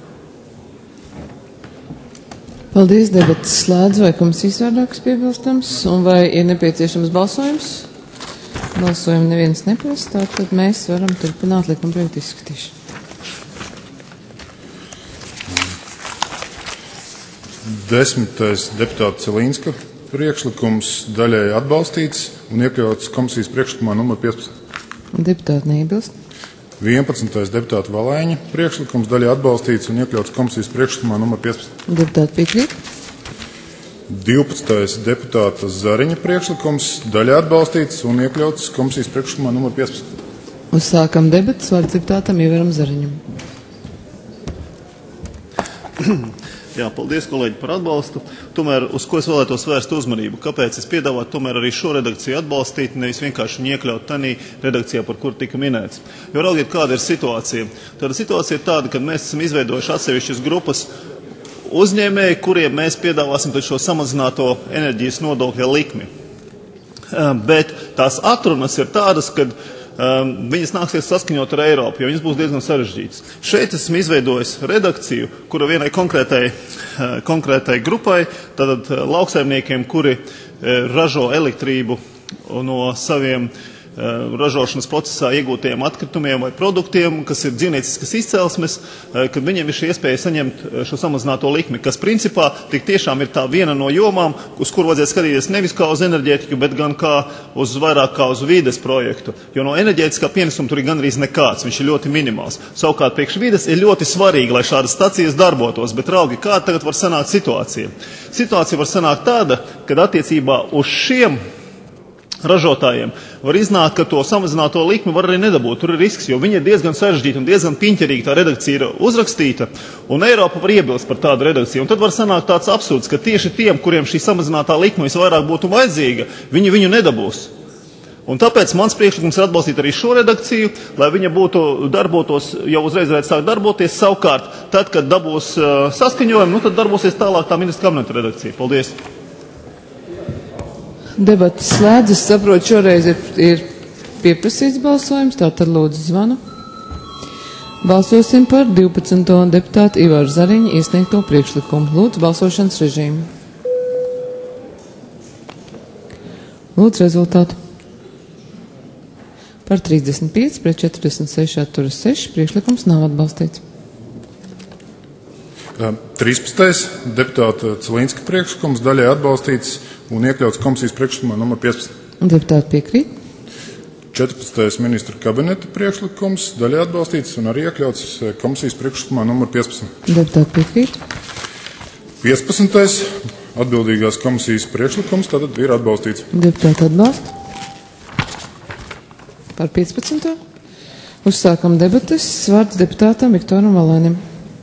Paldies, debatas slēdz, vai komisijas vārdāks piebilstams, un vai ir nepieciešams balsojums? Balsojumu neviens neprasa, tātad mēs varam turpināt likuma projektu izskatīšanu.
Desmitais deputāta Celīnska priekšlikums daļai atbalstīts un iekļauts komisijas priekšlikumā numur piecpadsmit.
Deputāti neiebilst?
vienpadsmitais deputāta Valēņa priekšlikums daļai atbalstīts un iekļauts komisijas priekšlikumā numur piecpadsmit.
Deputāti piekrīt.
divpadsmitais deputāta Zariņa priekšlikums daļai atbalstīts un iekļauts komisijas priekšlikumā numur piecpadsmit.
Uzsākam debatas, vārds deputātam Ivaram Zariņam.
Jā, paldies, kolēģi, par atbalstu. Tomēr, uz ko es vēlētos vērst uzmanību? Kāpēc es piedāvātu tomēr arī šo redakciju atbalstīt, nevis vienkārši viņu iekļaut tanī redakcijā, par kur tika minēts? Jo raugiet, kāda ir situācija. Tāda situācija ir tāda, ka mēs esam izveidojuši atsevišķas grupas uzņēmēji, kuriem mēs piedāvāsim šo samazināto enerģijas nodokļa likmi. Bet tās atrunas ir tādas, kad Um, viņas nāksies saskaņot ar Eiropu, jo viņas būs diezgan sarežģītas. Šeit esmu izveidojis redakciju, kura vienai konkrētai, uh, konkrētai grupai, tātad uh, lauksaimniekiem, kuri uh, ražo elektrību no saviem uh, ražošanas procesā iegūtajiem atkritumiem vai produktiem, kas ir dzīvnieciskas izcelsmes, uh, kad viņiem ir šī iespēja saņemt uh, šo samazināto likmi, kas principā tik tiešām ir tā viena no jomām, uz kur vajadzētu skatīties nevis kā uz enerģētiku, bet gan kā uz vairāk kā uz vides projektu. Jo no enerģētiskā pienesuma tur ir gandrīz nekāds, viņš ir ļoti minimāls. Savukārt priekš vides ir ļoti svarīgi, lai šādas stacijas darbotos, bet raugi, kāda tagad var sanākt situācija? Situācija var sanākt tāda, kad attiecībā uz šiem ražotājiem var iznākt, ka to samazināto likmi var arī nedabūt. Tur ir risks, jo viņi ir diezgan sarežģīti un diezgan piņķerīgi tā redakcija ir uzrakstīta, un Eiropa var iebilst par tādu redakciju. Un tad var sanākt tāds absurds, ka tieši tiem, kuriem šī samazinātā likme visvairāk būtu vajadzīga, viņi viņu nedabūs. Un tāpēc mans priekšlikums ir atbalstīt arī šo redakciju, lai viņa būtu darbotos, jau uzreiz varētu sākt darboties. Savukārt, tad, kad dabūs uh, saskaņojumu, nu tad darbosies tālāk tā ministra kabineta redakcija. Paldies!
Debatas slēdz, es saprotu, šoreiz ir, ir pieprasīts balsojums, tātad lūdzu zvanu. Balsosim par divpadsmito deputātu Ivaru Zariņu iesniegto priekšlikumu. Lūdzu balsošanas režīmu. Lūdzu rezultātu. Par trīsdesmit pieci pret četrdesmit seši atturas seši priekšlikums nav atbalstīts.
trīspadsmitais deputāta Cilinska priekšlikums daļai atbalstīts un iekļauts komisijas priekšlikumā numur piecpadsmit.
Deputāti piekrīt.
četrpadsmitais ministra kabineta priekšlikums daļai atbalstīts un arī iekļauts komisijas priekšlikumā numur piecpadsmit.
Deputāti piekrīt.
piecpadsmitais atbildīgās komisijas priekšlikums tātad ir atbalstīts.
Deputāti atbalsta. Par piecpadsmito. Uzsākam debates. Vārds deputātam Viktoram Valēnim.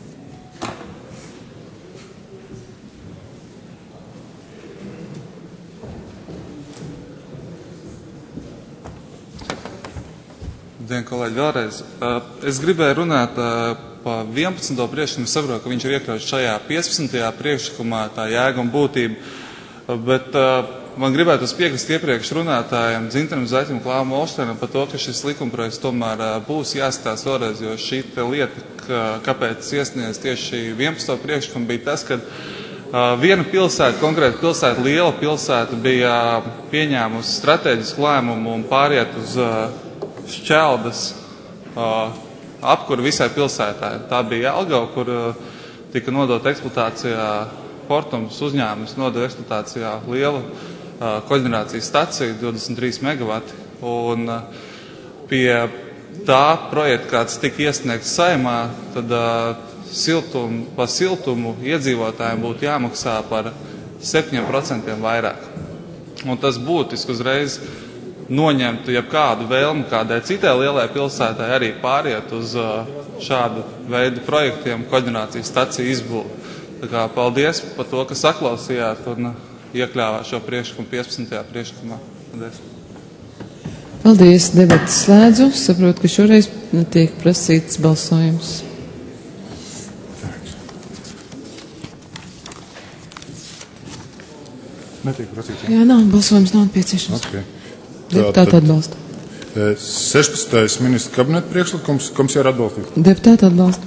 Dien, kolēģi, vēlreiz. Es gribēju runāt par vienpadsmito priekšlikumu, saprotu, ka viņš ir iekļauts šajā piecpadsmitajā priekšlikumā, tā jēga un būtība, bet man gribētu piekrist iepriekš runātājiem Dzintaram Zaķim, Klāvam Olšteinam par to, ka šis likumprojekts tomēr būs jāskatās vēlreiz, jo šī lieta, kāpēc iesniedz tieši vienpadsmito priekšlikumu, bija tas, ka viena pilsēta, konkrēta pilsēta, liela pilsēta, bija pieņēmusi strateģisku lēmumu un pāriet uz šķeldas uh, apkuru visai pilsētā. Tā bija Jelgava, kur uh, tika nodota eksploatācijā Fortums uzņēmums, nodota eksploatācijā liela uh, koģenerācijas stacija, divdesmit trīs megavati. Un uh, pie tā projekta, kāds tika iesniegts Saeimā, tad uh, siltum, pa siltumu iedzīvotājiem būtu jāmaksā par septiņiem procentiem vairāk. Un tas būtiski uzreiz noņemtu jebkādu vēlmu kādai citai lielai pilsētai arī pāriet uz šādu veidu projektiem, koģenerācijas staciju izbūvi. Tā kā paldies par to, ka saklausījāt un iekļāvāt šo priekšlikumu piecpadsmitajā priekšlikumā. Paldies.
Paldies. Debatas slēdzu. Saprotu, ka šoreiz netiek prasīts balsojums.
Netiek prasīts.
Jā, nav. Balsojums nav nepieciešams.
Okay.
Deputāti atbalsta.
sešpadsmitais ministra kabineta priekšlikums komisijā ir atbalstīts.
Deputāti atbalsta.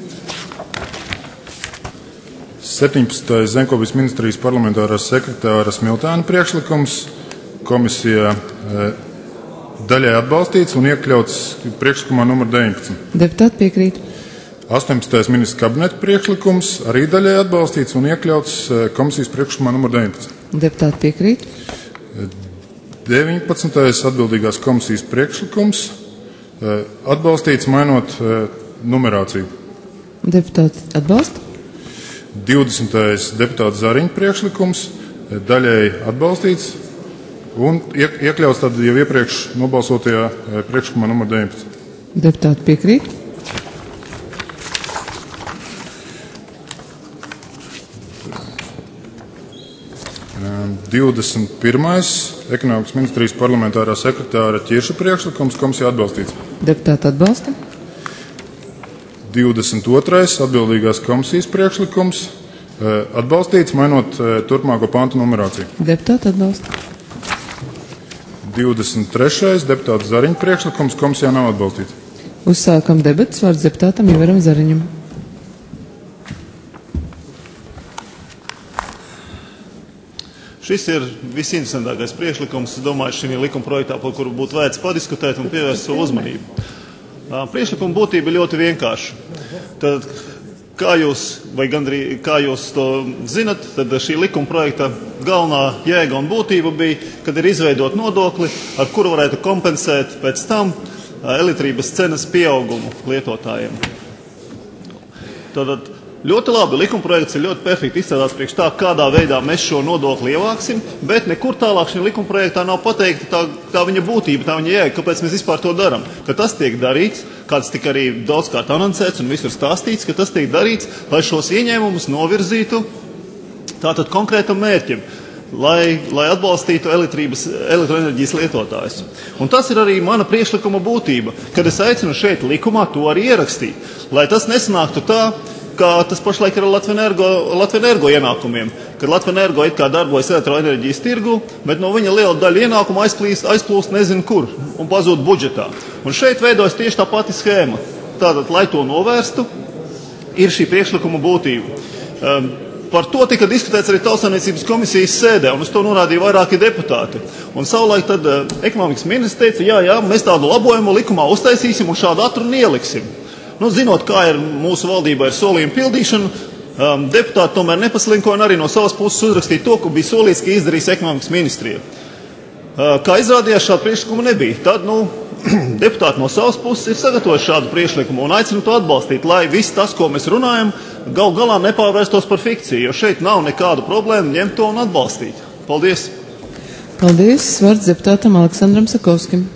septiņpadsmitais Zemkopības ministrijas parlamentārās sekretāras Miltāna priekšlikums komisijā daļai atbalstīts un iekļauts priekšlikumā numur deviņpadsmit.
Deputāti piekrīt.
astoņpadsmitais ministra kabineta priekšlikums arī daļai atbalstīts un iekļauts komisijas priekšlikumā numur deviņpadsmit.
Deputāti piekrīt.
deviņpadsmitais atbildīgās komisijas priekšlikums Atbalstīts, mainot numerāciju.
Deputāti atbalsta.
divdesmitais deputāta Zariņa priekšlikums, daļēji atbalstīts un iekļauts tad jau iepriekš nobalsotajā priekšlikumā numur deviņpadsmit.
Deputāti piekrīt.
divdesmit pirmais ekonomikas ministrijas parlamentārā sekretāra Ķirša priekšlikums, komisija atbalstīts.
Deputāti atbalsta.
divdesmit otrais atbildīgās komisijas priekšlikums atbalstīts, mainot turpmāko pantu numerāciju.
Deputāti atbalsta.
divdesmit trešais deputāta Zariņa priekšlikums, komisijā nav atbalstīts.
Uzsākam debatas, vārds deputātam Ivaram Zariņam.
Šis ir visinteresantākais priekšlikums, es domāju, šī likuma projektā, par kuru būtu vērts padiskutēt un pievērst savu uzmanību. Priekšlikuma būtība ir ļoti vienkārša. Tad, kā jūs, vai gandrīz, kā jūs to zinat, tad šī likuma projekta galvenā jēga un būtība bija, kad ir izveidot nodokli, ar kuru varētu kompensēt pēc tam elektrības cenas pieaugumu lietotājiem. Tad ļoti labi, likuma projekts ir ļoti perfekti izstrādāts priekš tā, kādā veidā mēs šo nodokli ievāksim, bet nekur tālāk šī likuma projektā nav pateikta tā, tā viņa būtība, tā viņa jēga, kāpēc mēs vispār to darām. Ka tas tiek darīts, kāds tika arī daudzkārt anoncēts un visur stāstīts, ka tas tiek darīts, lai šos ieņēmumus novirzītu tātad konkrētam mērķim, lai, lai atbalstītu elektroenerģijas lietotājus. Un tas ir arī mana priekšlikuma būtība, kad es aicinu šeit likumā to arī ierakstīt, lai tas nesanāktu tā, kā tas pašlaik ir ar Latvenergo ienākumiem, kad Latvenergo it kā darbojas elektroenerģijas tirgu, bet no viņa liela daļa ienākuma aizplīst, aizplūst nezinu kur un pazūd budžetā. Un šeit veidojas tieši tā pati schēma. Tātad, lai to novērstu, ir šī priekšlikuma būtība. Um, par to tika diskutēts arī Tautsaimniecības komisijas sēdē, un uz to norādīja vairāki deputāti. Un savulaik tad uh, ekonomikas ministrs teica, jā, jā, mēs tādu labojumu likumā uztaisīsim un šādu atrunu ieliksim. Nu, zinot, kā ir mūsu valdībā ir solījuma pildīšana, um, deputāti tomēr nepaslinko un arī no savas puses uzrakstīja to, ko bija solīts, ka izdarīs ekonomikas ministrija. Uh, kā izrādījās, šāda priekšlikuma nebija. Tad, nu, deputāti no savas puses ir sagatavojuši šādu priekšlikumu un aicinu to atbalstīt, lai viss tas, ko mēs runājam, gal galā nepārvērstos par fikciju, jo šeit nav nekādu problēmu ņemt to un atbalstīt. Paldies!
Paldies! Vārds deputātam Aleksandram Sakovskim.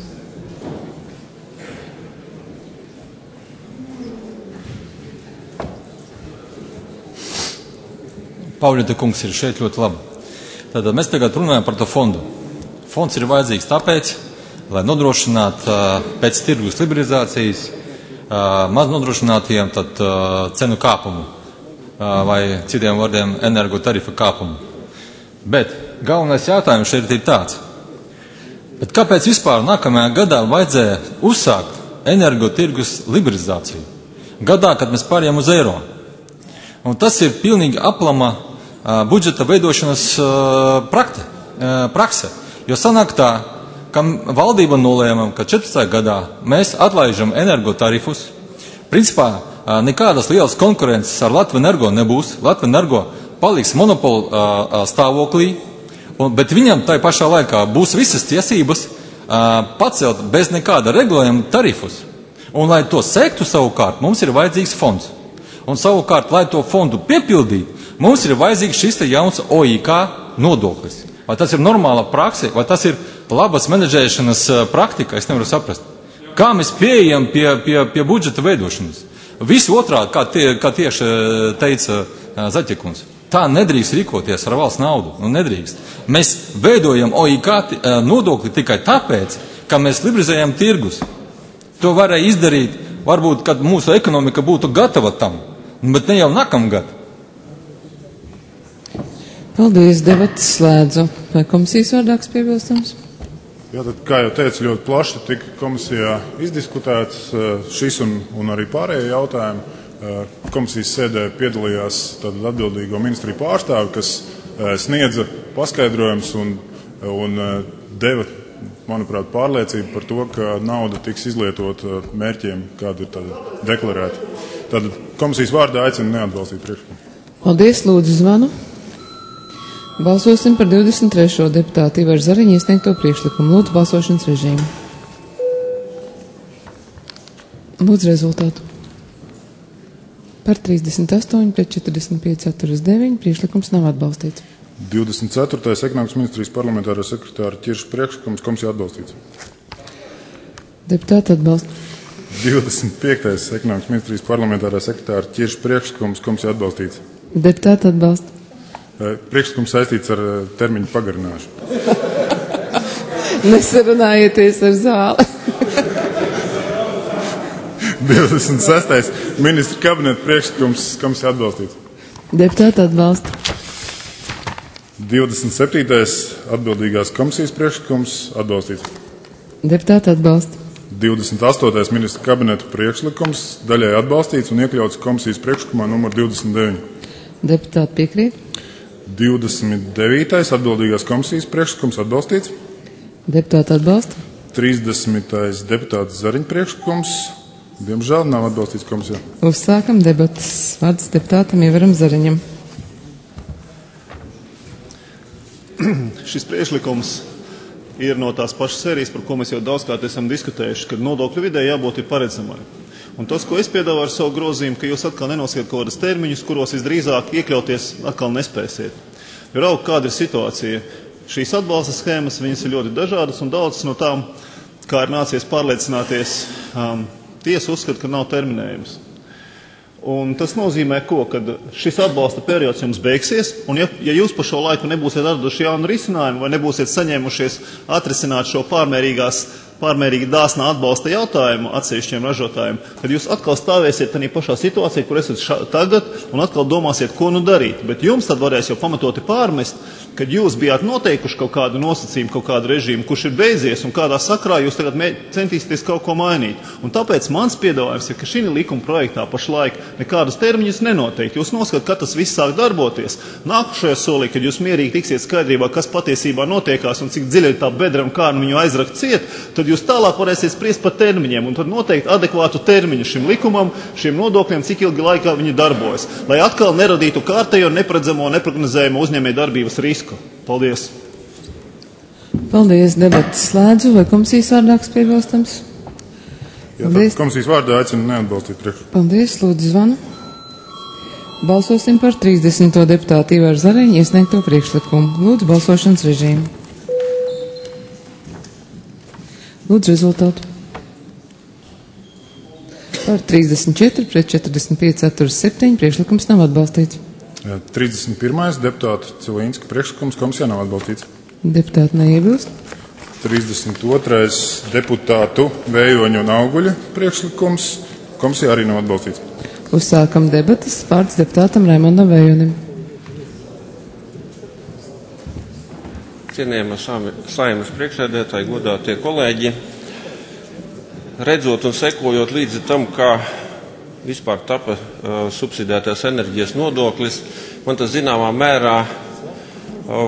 Pauļota kungs ir šeit ļoti labi. Tātad mēs tagad runājam par to fondu. Fonds ir vajadzīgs tāpēc, lai nodrošinātu uh, pēc tirgus liberalizācijas uh, maz nodrošinātiem tad, uh, cenu kāpumu uh, vai citiem vārdiem energo tarifa kāpumu. Bet galvenais jautājums šeit ir tāds. Bet kāpēc vispār nākamajā gadā vajadzēja uzsākt energo tirgus liberalizāciju? Gadā, kad mēs pārējām uz eiro. Un tas ir pilnīgi aplama uh, budžeta veidošanas uh, prakte, uh, prakse. Jo sanāk tā, ka valdība nolēma, ka četrpadsmitajā gadā mēs atlaižam energotarifus. Principā uh, nekādas lielas konkurences ar Latvenergo nebūs. Latvenergo paliks monopolu uh, stāvoklī, un, bet viņam tai pašā laikā būs visas tiesības uh, pacelt bez nekāda regulējuma tarifus. Un, lai to sektu savukārt, mums ir vajadzīgs fonds. Un savukārt, lai to fondu piepildītu, mums ir vajadzīgs šis te jauns O I K nodoklis. Vai tas ir normāla prakse, vai tas ir labas menedžēšanas praktika, es nevaru saprast. Kā mēs pieejam pie, pie, pie budžeta veidošanas? Visu otrādi, kā, tie, kā tieši teica Zaķekuns. Tā nedrīkst rīkoties ar valsts naudu. Nu, nedrīkst. Mēs veidojam O I K nodokli tikai tāpēc, ka mēs liberalizējam tirgus. To varēja izdarīt, varbūt, kad mūsu ekonomika būtu gatava tam. Bet ne jau nākamgad.
Paldies, debatas slēdzu. Vai komisijas vārdāks piebilstams?
Jā, tad, kā jau teicu, ļoti plaši tika komisijā izdiskutēts šis un, un arī pārējie jautājumi. Komisijas sēdē piedalījās tātad atbildīgo ministriju pārstāvi, kas sniedza paskaidrojums un, un deva, manuprāt, pārliecību par to, ka nauda tiks izlietot mērķiem, kādi ir tādi deklarēti. Tad komisijas vārdā aicinu neatbalstīt priekšlikumu.
Paldies, lūdzu zvanu. Balsosim par divdesmit trešo deputātu Ivaru Zariņu iesniegto priekšlikumu. Lūdzu balsošanas režīmu. Lūdzu rezultātu. Par trīsdesmit astoņi pret četrdesmit pieci atturas deviņi. Priekšlikums nav atbalstīts.
divdesmit ceturtais Ekonomikas ministrijas parlamentārā sekretāra Ķirša priekšlikums komisija atbalstīts.
Deputāti atbalsta.
divdesmit piektais Ekonomikas ministrijas parlamentārā sekretāra Ķirša priekšlikums komisija atbalstīts.
Deputāti atbalsta.
Priekšlikums saistīts ar termiņu pagarināšanu.
Nesarunājieties ar zāli.
divdesmit sestais ministra kabineta priekšlikums komisija atbalstīts.
Deputāti atbalsta.
divdesmit septītais atbildīgās komisijas priekšlikums atbalstīts.
Deputāti atbalsta.
divdesmit astotais ministra kabineta priekšlikums daļai atbalstīts un iekļauts komisijas priekšlikumā numur divdesmit deviņi.
Deputāti piekrīt.
divdesmit devītais atbildīgās komisijas priekšlikums atbalstīts.
Deputāti atbalsta.
trīsdesmitais deputāts Zariņa priekšlikums diemžēl nav atbalstīts komisijā.
Uzsākam debatas. Vārds deputātam Ievaram Zariņam.
Šis priekšlikums ir no tās pašas sērijas, par ko mēs jau daudzkārt esam diskutējuši, kad nodokļu vidē jābūt ir paredzamai. Un tas, ko es piedāvāju ar savu grozījumu, ka jūs atkal nenoskat kaut kādas termiņus, kuros visdrīzāk iekļauties atkal nespēsiet. Jo rauk, kāda ir situācija. Šīs atbalsta schēmas, viņas ir ļoti dažādas un daudzas no tām, kā ir nācies pārliecināties, um, tiesa uzskata, ka nav terminējums. Un tas nozīmē, ko, kad šis atbalsta periods jums beigsies, un ja, ja jūs pa šo laiku nebūsiet atraduši jaunu risinājumu vai nebūsiet saņēmušies atrisināt šo pārmērīgās, pārmērīgi dāsnā atbalsta jautājumu atsevišķiem ražotājiem, tad jūs atkal stāvēsiet tādā pašā situācijā, kur esat ša, tagad, un atkal domāsiet, ko nu darīt. Bet jums tad varēs jau pamatoti pārmest, kad jūs bijāt noteikuši kaut kādu nosacījumu, kaut kādu režīmu, kurš ir beidzies, un kādā sakrā jūs tagad centīsieties kaut ko mainīt. Un tāpēc mans piedāvājums ir, ka šī likuma projektā pašlaik nekādas termiņas nenoteikti. Jūs noskatāt, kad tas viss sāk darboties. Nākušajā solī, kad jūs mierīgi tiksiet skaidrībā, kas patiesībā notiekās un cik dziļi ir tā bedra un kā nu viņu aizrakt ciet, tad jūs tālāk varēsiet spriest par termiņiem un tad noteikti adekvātu termiņu šim likumam, šiem nodokļiem, cik ilgi laikā viņi darbojas, lai atkal neradītu kārtējo neparedzamo, neprognozējumu uzņēmēju darbības risku. Paldies!
Paldies, debatas slēdzu. Vai komisijas vārdā kas piebilstams?
Jā, tad komisijas vārdā aicinu neatbalstīt priekšlikumu.
Paldies, lūdzu zvanu. Balsosim par trīsdesmito deputātu Ivaru Zariņu iesniegto priekšlikumu. Lūdzu balsošanas režīmu. Lūdzu rezultātu. Par trīsdesmit četri pret četrdesmit pieci atturas septiņi. Priekšlikums nav atbalstīts.
trīsdesmit pirmais deputāta Cilīnska priekšlikums komisijā nav atbalstīts.
Deputāti neiebilst.
trīsdesmit otrais deputātu Vējoņu un Auguļa priekšlikums komisijā arī nav atbalstīts.
Uzsākam debatas. Vārds deputātam Raimondam Vējonim.
Cienījamā Saeimas priekšsēdētāji, godātie kolēģi, redzot un sekojot līdzi tam, kā vispār tapa uh, subsidētās enerģijas nodoklis, man tas zināmā mērā uh,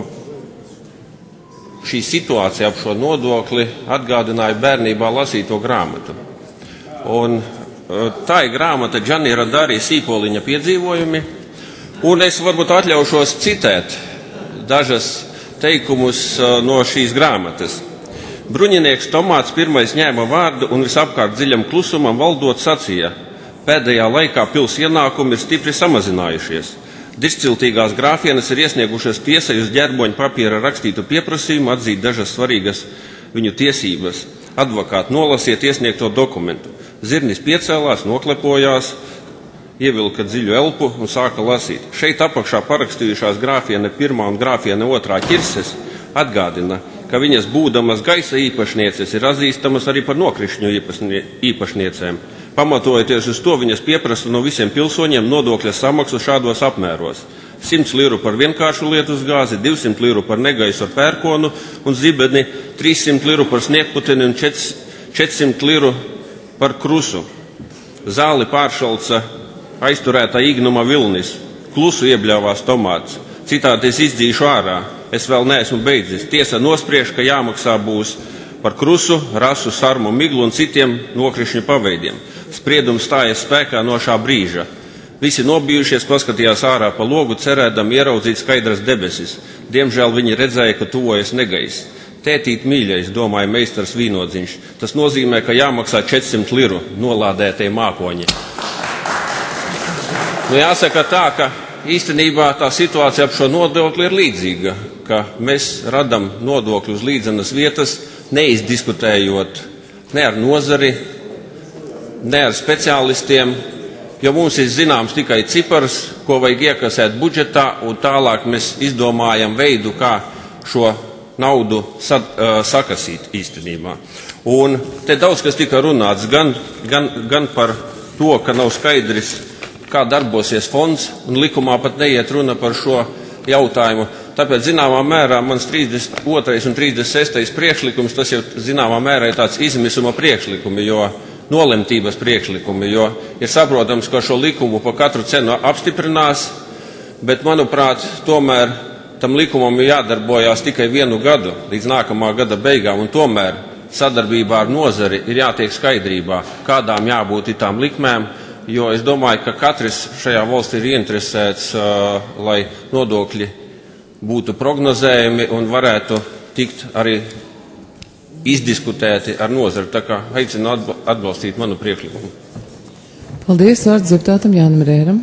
šī situācija ap šo nodokli atgādināja bērnībā lasīto grāmatu. Un uh, tā ir grāmata Džanira Darī Sīpoliņa piedzīvojumi, un es varbūt atļaušos citēt dažas teikumus uh, no šīs grāmatas. Bruņinieks Tomāts pirmais ņēma vārdu un visapkārt dziļam klusumam valdot sacīja: pēdējā laikā pils ienākumi ir stipri samazinājušies. Dišciltīgās grāfienes ir iesniegušas tiesai uz ģerboņa papīra rakstītu pieprasījumu atzīt dažas svarīgas viņu tiesības. Advokāti, nolasiet iesniegto dokumentu. Zirnis piecēlās, noklepojās, ievilka dziļu elpu un sāka lasīt. Šeit apakšā parakstījušās grāfiene pirmā un grāfiene otrā ķirses atgādina, ka viņas būdamas gaisa īpašnieces ir atzīstamas arī par nokrišņu īpašniecēm. Pamatojoties uz to, viņas pieprasa no visiem pilsoņiem nodokļa samaksu šādos apmēros. simts liru par vienkāršu lietus gāzi, divsimt liru par negaisu ar pērkonu un zibeni, trīssimt liru par sniegputeni un četrsimt liru par krusu. Zāli pāršalca aizturētā Ignuma Vilnis. Klusu iebļāvās Tomāts. Citādi es izdzīšu ārā. Es vēl neesmu beidzis. Tiesa nospriež, ka jāmaksā būs par krusu, rasu, sarmu, miglu un citiem nokrišņu paveidiem. Spriedums stājas spēkā no šā brīža. Visi nobijušies paskatījās ārā pa logu, cerēdam ieraudzīt skaidras debesis. Diemžēl viņi redzēja, ka tuvojas negaiss. Tētīt mīļais, domāja meistars Vīnodziņš. Tas nozīmē, ka jāmaksā četrsimt liru nolādētie mākoņi. Nu, jāsaka tā, ka īstenībā tā situācija ap šo nodokli ir līdzīga, ka mēs radam nodokli uz līdzenas vietas, neizdiskutējot ne ar nozari, ne ar speciālistiem, jo mums ir zināms tikai cipars, ko vajag iekasēt budžetā, un tālāk mēs izdomājam veidu, kā šo naudu sad, uh, sakasīt īstenībā. Un te daudz kas tika runāts gan, gan, gan par to, ka nav skaidrs, kā darbosies fonds, un likumā pat neiet runa par šo jautājumu. Tāpēc zināmā mērā mans trīsdesmit otrais un trīsdesmit sestais priekšlikums, tas jau zināmā mērā ir tāds izmisuma priekšlikumi, jo nolemtības priekšlikumi, jo ir saprotams, ka šo likumu pa katru cenu apstiprinās, bet, manuprāt, tomēr tam likumam ir jādarbojās tikai vienu gadu, līdz nākamā gada beigām, un tomēr sadarbībā ar nozari ir jātiek skaidrībā, kādām jābūt tām likmēm, jo es domāju, ka katrs šajā valstī ir ieinteresēts, uh, lai nodokļi būtu prognozējami un varētu tikt arī izdiskutēti ar nozari. Tā kā aicinu atbalstīt manu priekšlikumu.
Paldies, vārds deputātam Jānim Rēram.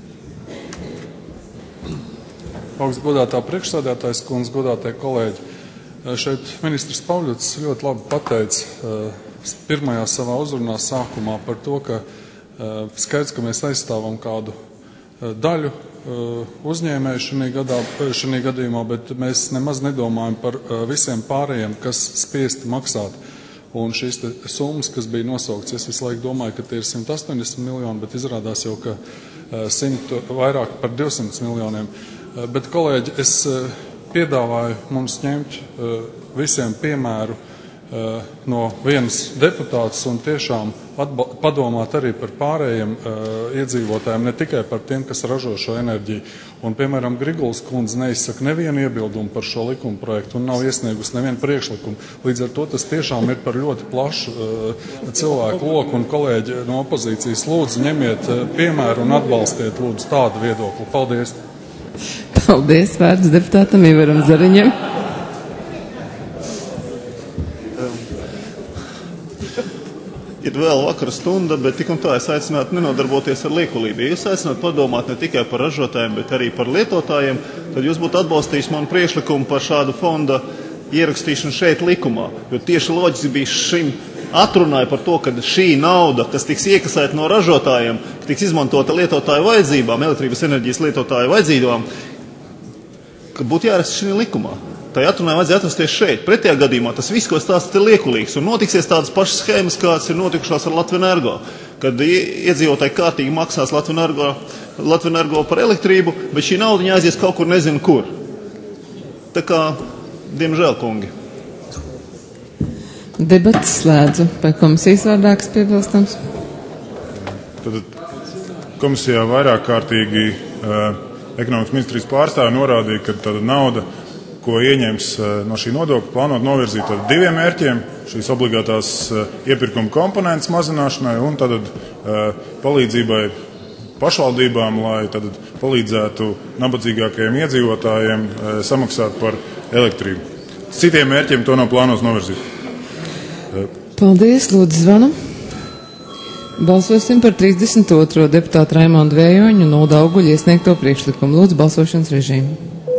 Augsts godātā priekšsēdētājs kundze, godātie kolēģi. Šeit ministrs Pauļuts ļoti labi pateica pirmajā savā uzrunā sākumā par to, ka skaidrs, ka mēs aizstāvam kādu daļu uzņēmēju šajā gadījumā, bet mēs nemaz nedomājam par visiem pārējiem, kas spiesti maksāt. Un šīs summas, kas bija nosaukts, es visu laiku domāju, ka tie ir simt astoņdesmit miljoni, bet izrādās jau, ka simt vairāk par divsimt miljoniem. Bet, kolēģi, es piedāvāju mums ņemt visiem piemēru no vienas deputātas un tiešām padomāt arī par pārējiem uh, iedzīvotājiem, ne tikai par tiem, kas ražo šo enerģiju. Un, piemēram, Griguls kundze neizsaka nevienu iebildumu par šo likuma projektu un nav iesniegusi nevienu priekšlikumu. Līdz ar to tas tiešām ir par ļoti plašu uh, cilvēku loku, un kolēģi no opozīcijas lūdzu ņemiet uh, piemēru un atbalstiet lūdzu tādu viedokli. Paldies!
Paldies, vārds deputātam Ivaram Zariņam.
Ir vēl vakara stunda, bet tik un tā es aicinātu nenodarboties ar liekulību. Ja jūs aicinātu padomāt ne tikai par ražotājiem, bet arī par lietotājiem, tad jūs būtu atbalstījis manu priekšlikumu par šādu fonda ierakstīšanu šeit likumā. Jo tieši loģiski bija šim atrunāja par to, ka šī nauda, kas tiks iekasēta no ražotājiem, tiks izmantota lietotāju vajadzībām, elektrības enerģijas lietotāju vajadzībām, ka būtu jāraksta šī likumā. Tā atrunāja vajadzēja atrasties šeit. Pretējā gadījumā tas viss, ko stāstāt, ir liekulīgs. Un notiksies tādas pašas schēmas, kādas ir notikušās ar Latvenergo. Kad iedzīvotāji kārtīgi maksās Latvenergo, Latvenergo par elektrību, bet šī nauda aizies kaut kur nezinu kur. Tā kā, diemžēl, kungi.
Debatas slēdzu. Vai komisijas vārdā kas piebilstams?
Tad komisijā vairāk kārtīgi uh, ekonomikas ministrijas pārstāvi norādīja, ka tāda nauda, ko ieņems no šī nodokļa, plānot novirzīt ar diviem mērķiem, šīs obligātās iepirkuma komponentes mazināšanai un tad palīdzībai pašvaldībām, lai tad palīdzētu nabadzīgākajiem iedzīvotājiem samaksāt par elektrību. Citiem mērķiem to nav plānos novirzīt.
Paldies, lūdzu zvanu. Balsosim par trīsdesmit otro deputātu Raimondu Vējoņu un Ulda Auguļa iesniegto priekšlikumu. Lūdzu balsošanas režīmu.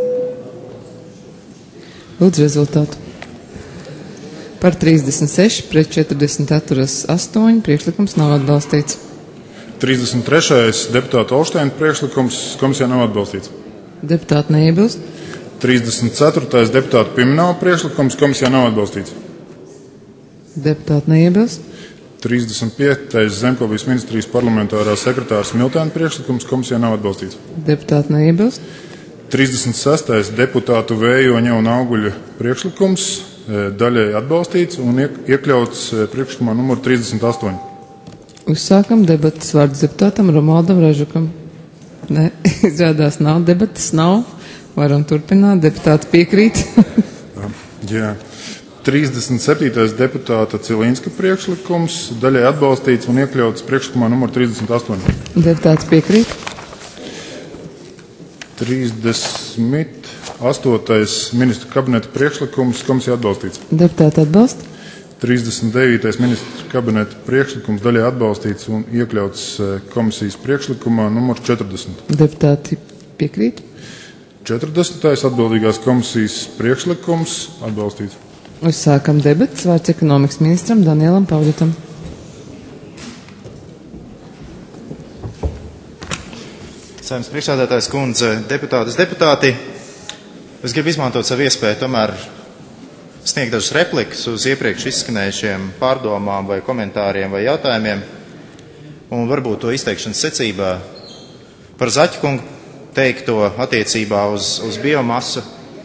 Lūdzu rezultātu. Par trīsdesmit seši pret četrdesmit atturas astoņi priekšlikums nav atbalstīts.
trīsdesmit trešais deputāta Olšteina priekšlikums komisijā nav atbalstīts.
Deputāti neiebilst.
trīsdesmit ceturtais deputāta Pimenova priekšlikums komisijā nav atbalstīts.
Deputāti neiebilst.
trīsdesmit piektais Zemkopības ministrijas parlamentārā sekretārs Miltēna priekšlikums komisijā nav atbalstīts.
Deputāti neiebilst.
trīsdesmit sestais deputātu Vējoņa un Auguļa priekšlikums daļai atbalstīts un iekļauts priekšlikumā numur trīsdesmit astoņi.
Uzsākam debatas vārds deputātam Romualdam Ražukam. Ne, izrādās nav debatas, nav. Varam turpināt, deputāti piekrīt.
Jā. trīsdesmit septītais deputāta Cilīnska priekšlikums daļai atbalstīts un iekļauts priekšlikumā numur trīsdesmit astoņi.
Deputāti piekrīt.
trīsdesmit astotais ministru kabineta priekšlikums komisija atbalstīts.
Deputāti atbalsta.
trīsdesmit devītais ministru kabineta priekšlikums daļai atbalstīts un iekļauts komisijas priekšlikumā numur četrdesmit.
Deputāti piekrīt.
četrdesmitais atbildīgās komisijas priekšlikums atbalstīts.
Uzsākam debatas. Vārds ekonomikas ministram Danielam Pauļutam.
Saimnes priekšsēdētājs kundze, deputātas, deputāti, es gribu izmantot savu iespēju tomēr sniegt dažas replikas uz iepriekš izskanējušiem pārdomām vai komentāriem vai jautājumiem, un varbūt to izteikšanas secībā par Zaķa kungu teikto attiecībā uz, uz biomasu.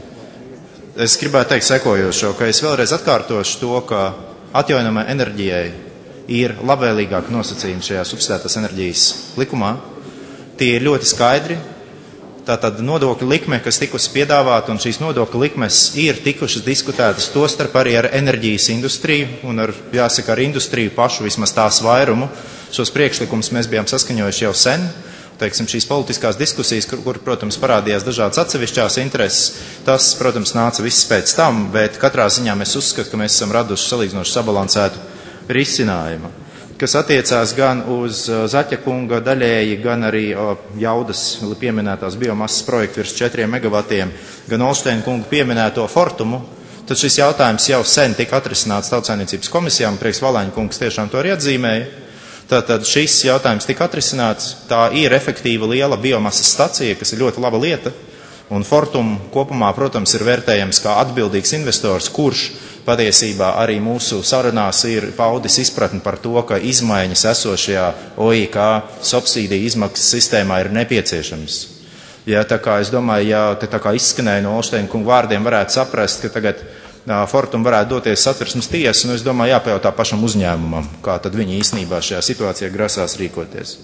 Es gribētu teikt sekojošo, ka es vēlreiz atkārtošu to, ka atjaunojamai enerģijai ir labvēlīgāk nosacījumi šajā subsidētās enerģijas likumā. Tie ir ļoti skaidri. Tātad nodokļu likme, kas tikusi piedāvāta, un šīs nodokļu likmes ir tikušas diskutētas tostarp arī ar enerģijas industriju un ar, jāsaka, ar industriju pašu, vismaz tās vairumu. Šos priekšlikumus mēs bijām saskaņojuši jau sen. Teiksim, šīs politiskās diskusijas, kur, kur, protams, parādījās dažādas atsevišķās intereses, tas, protams, nāca viss pēc tam, bet katrā ziņā mēs uzskatām, ka mēs esam raduši salīdzinoši sabalansētu risinājumu, kas attiecās gan uz Zaķa kunga daļēji, gan arī Jaudas pieminētās biomasas projektu virs četriem megavatiem, gan Olšteina kunga pieminēto Fortumu, tad šis jautājums jau sen tika atrisināts Tautsaimniecības komisijām, prieks Valēņa kungs tiešām to arī atzīmēja. Tātad šis jautājums tika atrisināts, tā ir efektīva liela biomasas stacija, kas ir ļoti laba lieta, un Fortum kopumā, protams, ir vērtējams kā atbildīgs investors, kurš patiesībā arī mūsu sarunās ir paudis izpratni par to, ka izmaiņas esošajā O I K subsīdiju izmaksas sistēmā ir nepieciešams. Ja, tā kā es domāju, ja te tā kā izskanēja no Olšteina kunga vārdiem, varētu saprast, ka tagad Fortum varētu doties satversmes tiesu, un es domāju, jāpajautā pašam uzņēmumam, kā tad viņi īstenībā šajā situācijā grasās rīkoties.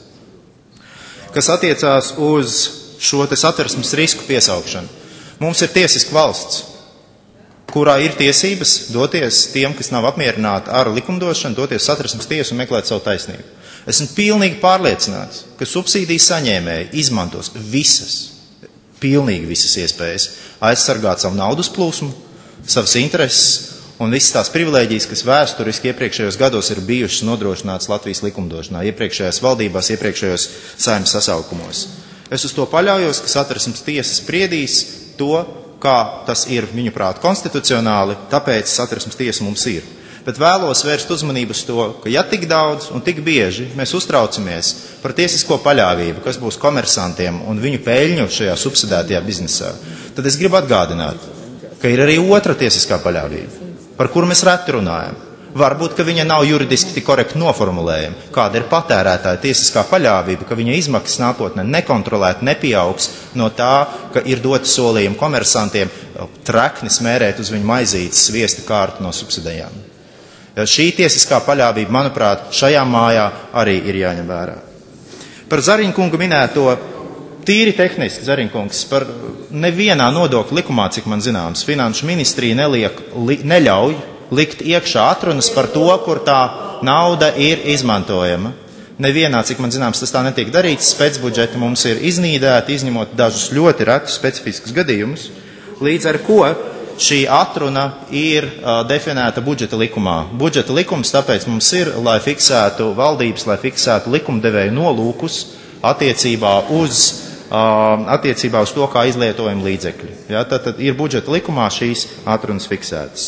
Kas attiecās uz šo te satversmes risku piesaukšanu. Mums ir tiesiska valsts, kurā ir tiesības doties tiem, kas nav apmierināti ar likumdošanu, doties satversmes tiesu un meklēt savu taisnību. Esmu pilnīgi pārliecināts, ka subsīdiju saņēmēji izmantos visas, pilnīgi visas iespējas aizsargāt savu naudas plūsmu, savas intereses un visas tās privilēģijas, kas vēsturiski iepriekšējos gados ir bijušas nodrošinātas Latvijas likumdošanā, iepriekšējās valdībās, iepriekšējos saimnes sasaukumos. Es uz to paļaujos, ka satversmes tiesa spriedīs to, kā tas ir viņu prāt konstitucionāli, tāpēc satversmes tiesa mums ir. Bet vēlos vērst uzmanību uz to, ka ja tik daudz un tik bieži mēs uztraucamies par tiesisko paļāvību, kas būs komersantiem un viņu peļņu šajā subsidētajā biznesā, tad es gribu atgādināt, ka ir arī otra tiesiskā paļāvība, par kuru mēs reti runājam. Varbūt, ka viņa nav juridiski tik korekti noformulējama, kāda ir patērētāja tiesiskā paļāvība, ka viņa izmaksas nākotnē nekontrolēti nepieaugs no tā, ka ir doti solījumi komersantiem trekni smērēt uz viņu maizītes sviesta kārtu no subsidējām. Šī tiesiskā paļāvība, manuprāt, šajā mājā arī ir jāņem vērā. Par Zariņkunga minēto tīri tehniski, Zariņkungs, par nevienā nodokļu likumā, cik man zināms, finanšu ministrija neliek, li, neļauj likt iekšā atrunas par to, kur tā nauda ir izmantojama. Nevienā, cik man zināms, tas tā netiek darīts. Specbudžeti mums ir iznīdēti, izņemot dažus ļoti retus specifiskus gadījumus, līdz ar ko šī atruna ir uh, definēta budžeta likumā. Budžeta likums tāpēc mums ir, lai fiksētu valdības, lai fiksētu likumdevēju nolūkus attiecībā uz Uh, attiecībā uz to, kā izlietojam līdzekļi. Ja, tad, tad ir budžeta likumā šīs atrunas fiksētas.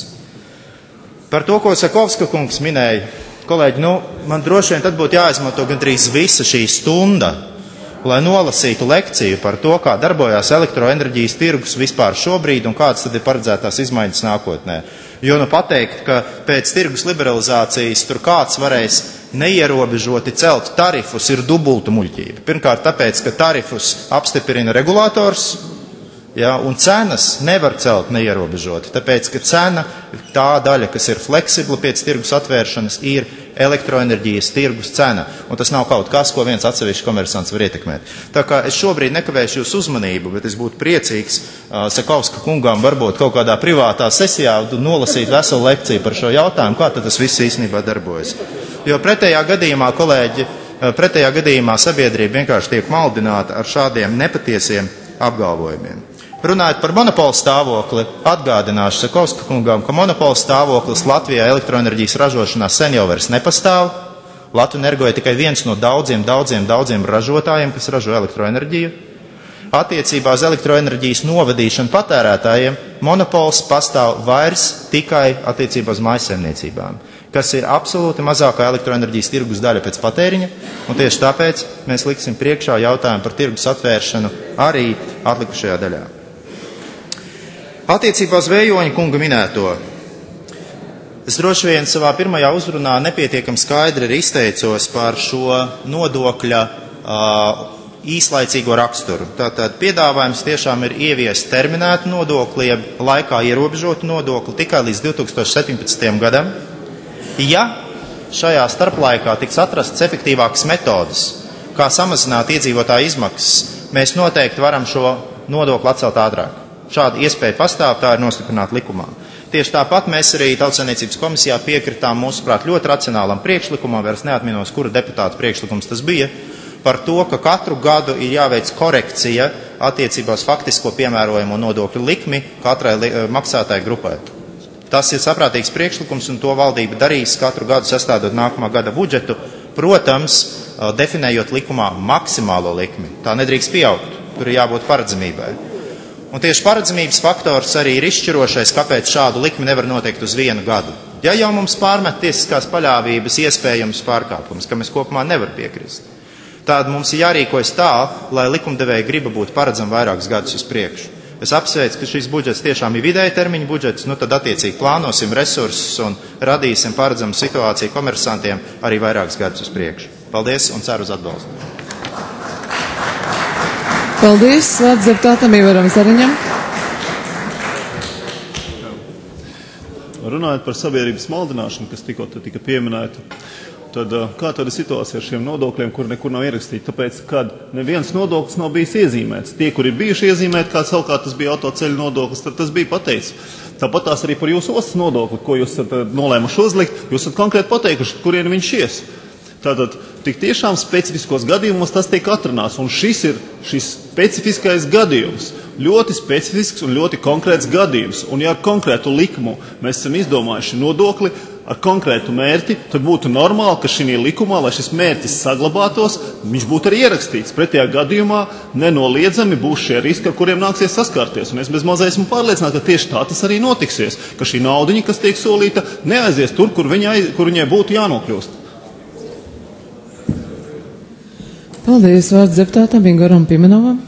Par to, ko Sakovska kungs minēja, kolēģi, nu, man droši vien tad būtu jāizmanto gandrīz visa šī stunda, lai nolasītu lekciju par to, kā darbojās elektroenerģijas tirgus vispār šobrīd un kādas tad ir paredzētās izmaiņas nākotnē. Jo nu pateikt, ka pēc tirgus liberalizācijas tur kāds varēs neierobežoti celt tarifus, ir dubulta muļķība. Pirmkārt, tāpēc, ka tarifus apstiprina regulators, ja, un cenas nevar celt neierobežoti. Tāpēc, ka cena, tā daļa, kas ir fleksibla pēc tirgus atvēršanas, ir elektroenerģijas tirgus cena. Un tas nav kaut kas, ko viens atsevišķs komersants var ietekmēt. Tā kā es šobrīd nekavēšu jūsu uzmanību, bet es būtu priecīgs uh, Sakovska kungām varbūt kaut kādā privātā sesijā nolasīt veselu lekciju par šo jautājumu, kā tad tas viss īstenībā darbojas. Jo pretējā gadījumā, kolēģi, pretējā gadījumā sabiedrība vienkārši tiek maldināta ar šādiem nepatiesiem apgalvojumiem. Runājot par monopolu stāvokli, atgādināšu Sakovska kungam, ka monopolu stāvoklis Latvijā elektroenerģijas ražošanā sen jau vairs nepastāv. Latvenergo ir tikai viens no daudziem, daudziem, daudziem ražotājiem, kas ražo elektroenerģiju. Attiecībā uz elektroenerģijas novadīšanu patērētājiem monopols pastāv vairs tikai attiecībā uz mājsaimniecībām, kas ir absolūti mazākā elektroenerģijas tirgus daļa pēc patēriņa, un tieši tāpēc mēs liksim priekšā jautājumu par tirgus atvēršanu arī atlikušajā daļā. Attiecībā uz Vējoņa kunga minēto, es droši vien savā pirmajā uzrunā nepietiekami skaidri arī izteicos par šo nodokļa uh, īslaicīgo raksturu. Tātad piedāvājums tiešām ir ieviest terminētu nodokli, jeb laikā ierobežotu nodokli tikai līdz divi tūkstoši septiņpadsmitajam gadam. Ja šajā starplaikā tiks atrastas efektīvākas metodas, kā samazināt iedzīvotāju izmaksas, mēs noteikti varam šo nodokli atcelt ātrāk. Šāda iespēja pastāv, tā ir nostiprināta likumā. Tieši tāpat mēs arī Tautsaimniecības komisijā piekritām mūsuprāt ļoti racionālam priekšlikumam, vairs neatminos, kura deputāta priekšlikums tas bija, par to, ka katru gadu ir jāveic korekcija attiecībā uz faktisko piemērojamo nodokļu likmi katrai li maksātāju grupai. Tas ir saprātīgs priekšlikums, un to valdība darīs katru gadu sastādot nākamā gada budžetu, protams, definējot likumā maksimālo likmi. Tā nedrīkst pieaugt, tur ir jābūt paredzamībai. Un tieši paredzamības faktors arī ir izšķirošais, kāpēc šādu likmi nevar noteikt uz vienu gadu. Ja jau mums pārmet tiesiskās paļāvības iespējams pārkāpums, kam es kopumā nevaru piekrist, tad mums ir jārīkojas tā, lai likumdevēja griba būtu paredzama vairākus gadus uz priekšu. Es apsveicu, ka šis budžets tiešām ir vidēja termiņa budžets, nu tad attiecīgi plānosim resursus un radīsim paredzamu situāciju komersantiem arī vairākus gadus uz priekšu. Paldies un ceru uz atbalstu.
Paldies, vārds deputātam Ivaram Zariņam.
Runājot par sabiedrības maldināšanu, kas tikko tika pieminēta, tad kā tāda situācija ar šiem nodokļiem, kur nekur nav ierakstīti? Tāpēc, kad neviens nodoklis nav bijis iezīmēts. Tie, kuri ir bijuši iezīmēti, kā savukārt tas bija autoceļu nodoklis, tad tas bija pateicis. Tāpat tās arī par jūsu ostas nodokli, ko jūs esat nolēmuši uzlikt, jūs esat konkrēti pateikuši, kurien viņš ies. Tātad tik tiešām specifiskos gadījumos tas tiek atrunāts, un šis ir šis specifiskais gadījums. Ļoti specifisks un ļoti konkrēts gadījums. Un ja ar konkrētu likumu mēs esam izdomājuši nodokli ar konkrētu mērķi, tad būtu normāli, ka šī likumā, lai šis mērķis saglabātos, viņš būtu arī ierakstīts. Pretējā gadījumā nenoliedzami būs šie riski, ar kuriem nāksies saskarties. Un es bez mazai esmu pārliecināts, ka tieši tā tas arī notiksies, ka šī naudiņa, kas tiek solīta, neaizies tur, kur viņai, kur viņai būtu jānokļūst.
Paldies, vārds deputātam Igoram Pimenovam.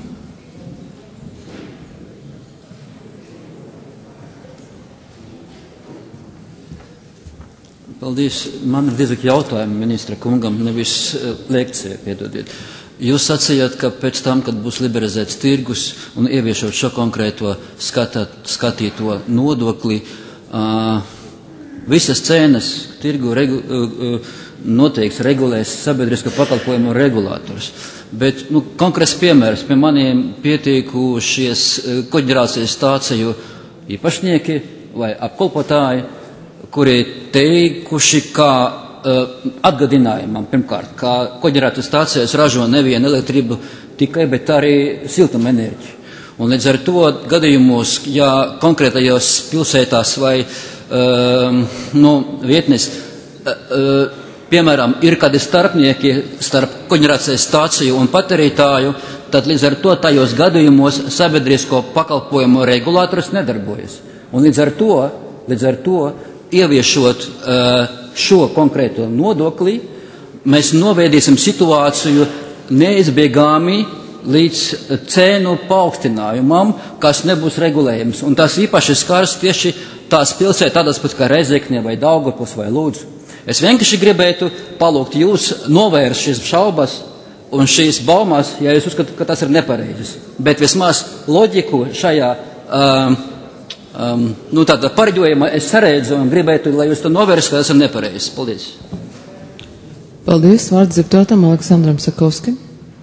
Paldies. Man ir diezgan jautājumi ministra kungam, nevis lekcija, piedodiet. Jūs sacījāt, ka pēc tam, kad būs liberalizēts tirgus un ieviešot šo konkrēto skatāt, skatīto nodokli, uh, visas cenas tirgu regu, uh, noteikts regulēs sabiedrisko pakalpojumu regulātors. Bet, nu, konkrēts piemērs, pie maniem pietiekušies koģenerācijas stāciju īpašnieki vai apkalpotāji, kuri teikuši, kā uh, atgadinājumam, pirmkārt, kā koģenerācijas stācijas ražo nevienu elektrību tikai, bet arī siltumenerģiju. Un līdz ar to gadījumos, ja konkrētajos pilsētās vai uh, nu, vietnes uh, piemēram, ir kādi starpnieki starp koģenerācijas stāciju un patērētāju, tad līdz ar to tajos gadījumos sabiedrisko pakalpojumu regulātors nedarbojas. Un līdz ar to, līdz ar to ieviešot uh, šo konkrēto nodokli, mēs novēdīsim situāciju neizbēgami līdz cēnu paaugstinājumam, kas nebūs regulējums. Un tas īpaši skars tieši tās pilsētas, tādas pat kā Rezekne vai Daugavpils vai Lūdzu. Es vienkārši gribētu palūgt jūs novērst šīs šaubas un šīs baumas, ja jūs uzskatāt, ka tas ir nepareizes. Bet vismaz loģiku šajā um, um, nu, tāda pareģojuma es saredzu un gribētu, lai jūs to novērst, ka tas ir nepareizes. Paldies.
Paldies. Vārds deputātam Aleksandram Sakovskim.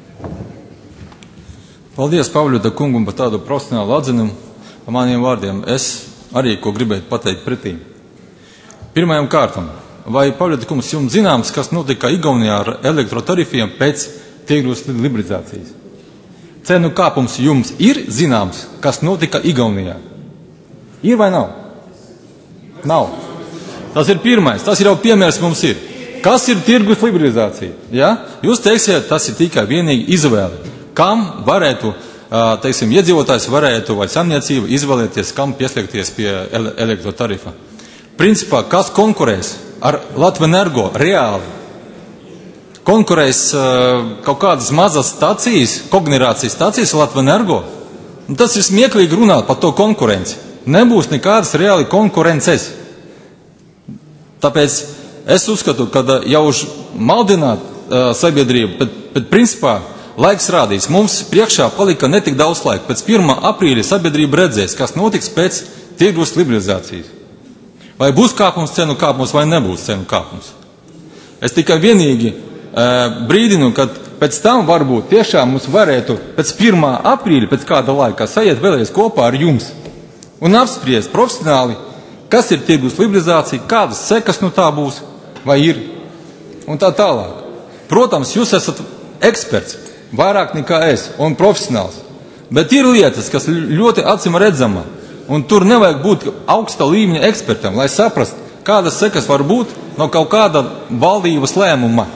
Paldies Pavļuta kungam par tādu profesionālu atzinumu. Par maniem vārdiem es arī ko gribētu pateikt pretī. Pirmajam kārtam. Vai, Pavļuta kungs, jums zināms, kas notika Igaunijā ar elektrotarifiem pēc tirgus liberalizācijas? cenu kāpums jums ir zināms, kas notika Igaunijā? Ir vai nav? Nav. Tas ir pirmais, tas ir jau piemērs mums ir. Kas ir tirgus liberalizācija? Ja? Jūs teiksiet, tas ir tikai vienīgi izvēle. Kam varētu, teiksim, iedzīvotājs varētu vai saimniecība izvēlēties, kam pieslēgties pie elektrotarifa? Principā, kas konkurēs ar Latvenergo reāli? Konkurēs kaut kādas mazas stacijas, kogenerācijas stacijas Latvenergo? Tas ir smieklīgi runāt par to konkurenci. Nebūs nekādas reāli konkurences. Tāpēc es uzskatu, ka jau už maldināt uh, sabiedrību, bet, bet principā laiks rādīs. Mums priekšā palika netik daudz laika. Pēc pirmā aprīļa sabiedrība redzēs, kas notiks pēc tirgus liberalizācijas. Vai būs kāpums, cenu kāpums, vai nebūs cenu kāpums. Es tikai vienīgi uh, brīdinu, ka pēc tam varbūt tiešām mums varētu pēc pirmā aprīļa, pēc kāda laika, sajiet vēlreiz kopā ar jums un apspriest profesionāli, kas ir tirgus liberalizācija, kādas sekas no tā būs, vai ir, un tā tālāk. Protams, jūs esat eksperts, vairāk nekā es, un profesionāls, bet ir lietas, kas ļoti acīm redzama, un tur nevajag būt augsta līmeņa ekspertam, lai saprast, kādas sekas var būt no kaut kāda valdības lēmuma.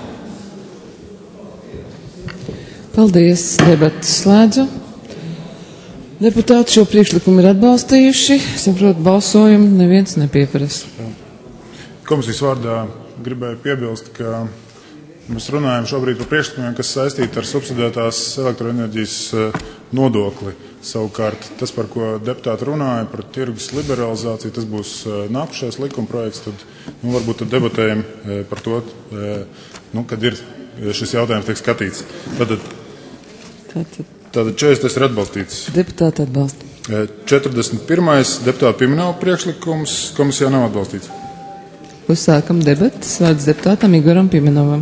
Paldies, debatas slēdzu. Deputāti šo priekšlikumu ir atbalstījuši. Saprotu, balsojumu neviens nepieprasa.
Komisijas vārdā gribēju piebilst, ka mēs runājam šobrīd par priekšlikumiem, kas saistīti ar subsidētās elektroenerģijas nodokli. Savukārt, tas, par ko deputāti runāja, par tirgus liberalizāciju, tas būs nākušais likumprojekts, tad nu, varbūt tad debatējam par to, nu, kad ir šis jautājums tiek skatīts. Tātad, Tātad. Tātad četrdesmitais ir atbalstīts.
Deputāti atbalsta.
četrdesmit pirmais deputāta Pimenova priekšlikums komisijā nav atbalstīts.
Uzsākam debatas. Vārds deputātam Igoram Pimenovam.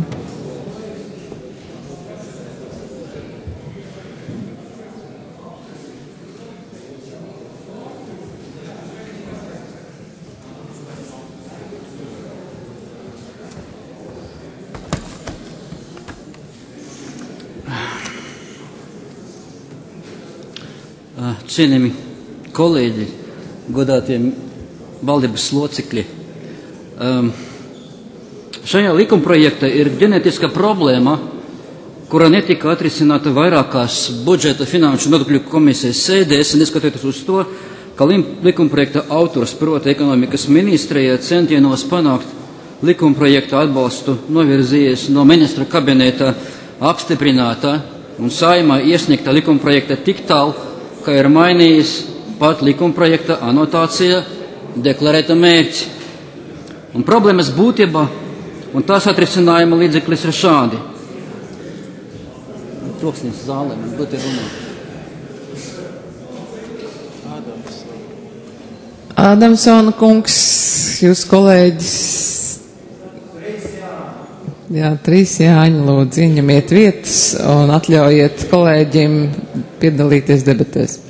Cienījami kolēģi, godātie valdības locekļi. Um, šajā likumprojektā ir ģenētiska problēma, kura netika atrisināta vairākās budžeta finanšu nodokļu komisijas sēdēs, neskatoties uz to, ka likumprojekta autors, proti ekonomikas ministrija, centienos panākt likumprojekta atbalstu novirzījies no ministra kabineta apstiprinātā un Saeimā iesniegta likumprojekta tik tālu, ka ir mainījis pat likumprojekta anotācija deklarēta mērķi. Un problēmas būtība un tās atrisinājuma līdzeklis ir šādi. Troksnis zālē, man būtu runāt.
Ādamsona kungs, jūs kolēģis. Jā, trīs Jāņi, lūdzu, ieņemiet vietas un atļaujiet kolēģim piedalīties debatēs.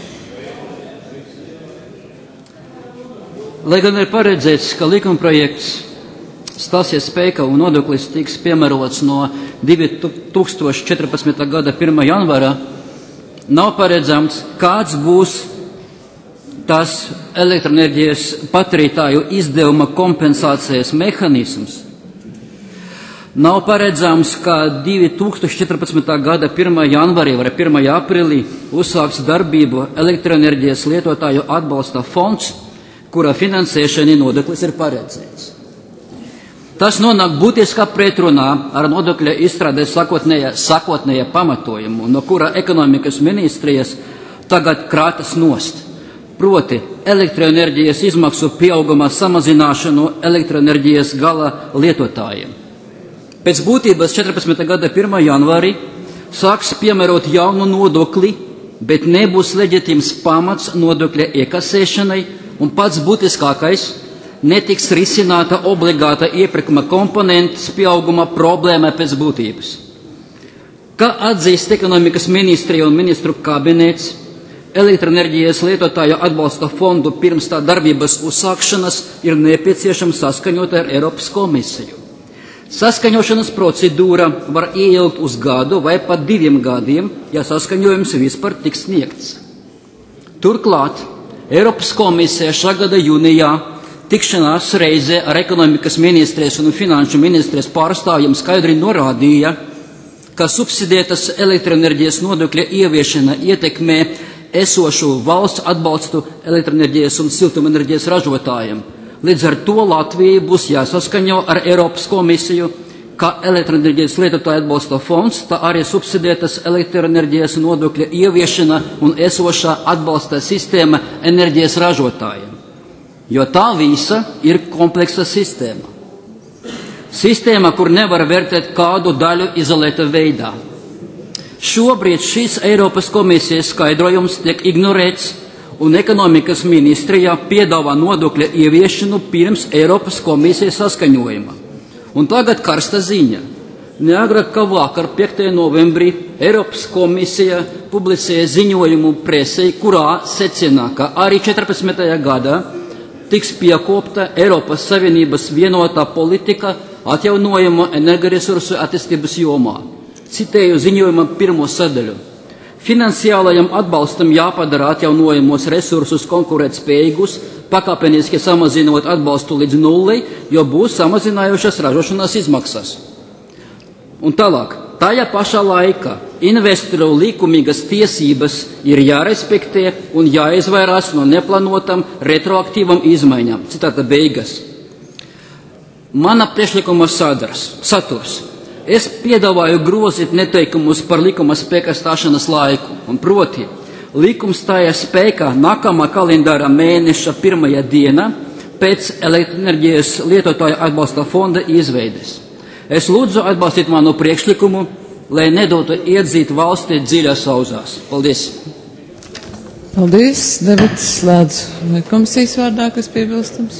Lai gan ir paredzēts, ka likumprojekts stāsies spēkā un nodoklis tiks piemērots no divi tūkstoši četrpadsmitā gada pirmā janvāra, nav paredzams, kāds būs tas elektroenerģijas patērētāju izdevuma kompensācijas mehānisms. Nav paredzams, ka divi tūkstoši četrpadsmitā gada pirmā janvārī vai pirmā aprīlī uzsāks darbību elektroenerģijas lietotāju atbalsta fonds, kura finansēšana nodoklis ir paredzēts. Tas nonāk būtiskā pretrunā ar nodokļa izstrādē sakotnēja, sakotnēja pamatojumu, no kura ekonomikas ministrijas tagad krātas nost. Proti, elektroenerģijas izmaksu pieauguma samazināšanu elektroenerģijas gala lietotājiem. Pēc būtības četrpadsmitā gada pirmā janvārī sāks piemērot jaunu nodokli, bet nebūs leģitīms pamats nodokļa iekasēšanai, un pats būtiskākais netiks risināta obligāta iepirkuma komponentes pieauguma problēma pēc būtības. Kā atzīst ekonomikas ministrija un ministru kabinets, elektroenerģijas lietotāju atbalsta fondu pirms tā darbības uzsākšanas ir nepieciešams saskaņot ar Eiropas komisiju. Saskaņošanas procedūra var ieilgt uz gadu vai pat diviem gadiem, ja saskaņojums vispār tiks sniegts. Turklāt Eiropas komisija šā gada jūnijā tikšanās reizē ar ekonomikas ministrijas un finanšu ministrijas pārstāvjiem skaidri norādīja, ka subsidētas elektroenerģijas nodokļa ieviešana ietekmē esošu valsts atbalstu elektroenerģijas un siltumenerģijas ražotājiem. Līdz ar to Latvijai būs jāsaskaņo ar Eiropas komisiju, ka elektroenerģijas lietotāju atbalsta fonds, tā arī subsidētas elektroenerģijas nodokļa ieviešana un esošā atbalsta sistēma enerģijas ražotājiem. Jo tā visa ir kompleksa sistēma. Sistēma, kur nevar vērtēt kādu daļu izolēta veidā. Šobrīd šis Eiropas komisijas skaidrojums tiek ignorēts, un ekonomikas ministrija piedāvā nodokļa ieviešanu pirms Eiropas komisijas saskaņojuma. Un tagad karsta ziņa. Neagrāk kā vakar, piektajā novembrī, Eiropas komisija publicēja ziņojumu presei, kurā secina, ka arī četrpadsmitajā gadā tiks piekopta Eiropas Savienības vienotā politika atjaunojamo energoresursu attīstības jomā. Citēju ziņojuma pirmo sadaļu. Finansiālajam atbalstam jāpadara atjaunojamos resursus konkurētspējīgus, pakāpeniski samazinot atbalstu līdz nullei, jo būs samazinājušas ražošanas izmaksas. Un tālāk, tajā pašā laikā investoru likumīgas tiesības ir jārespektē un jāizvairās no neplānotam retroaktīvam izmaiņām. Citāta beigas. Mana priekšlikuma sadars, saturs. Es piedāvāju grozīt neteikumus par likuma spēkā stāšanas laiku, un proti, likums stājas spēkā nākamā kalendāra mēneša pirmajā dienā pēc elektroenerģijas lietotāju atbalsta fonda izveides. Es lūdzu atbalstīt manu priekšlikumu, lai nedotu iedzīt valsti dziļās auzās. Paldies!
Paldies! Debats slēdz. Vai komisijas vārdā, kas piebilstams?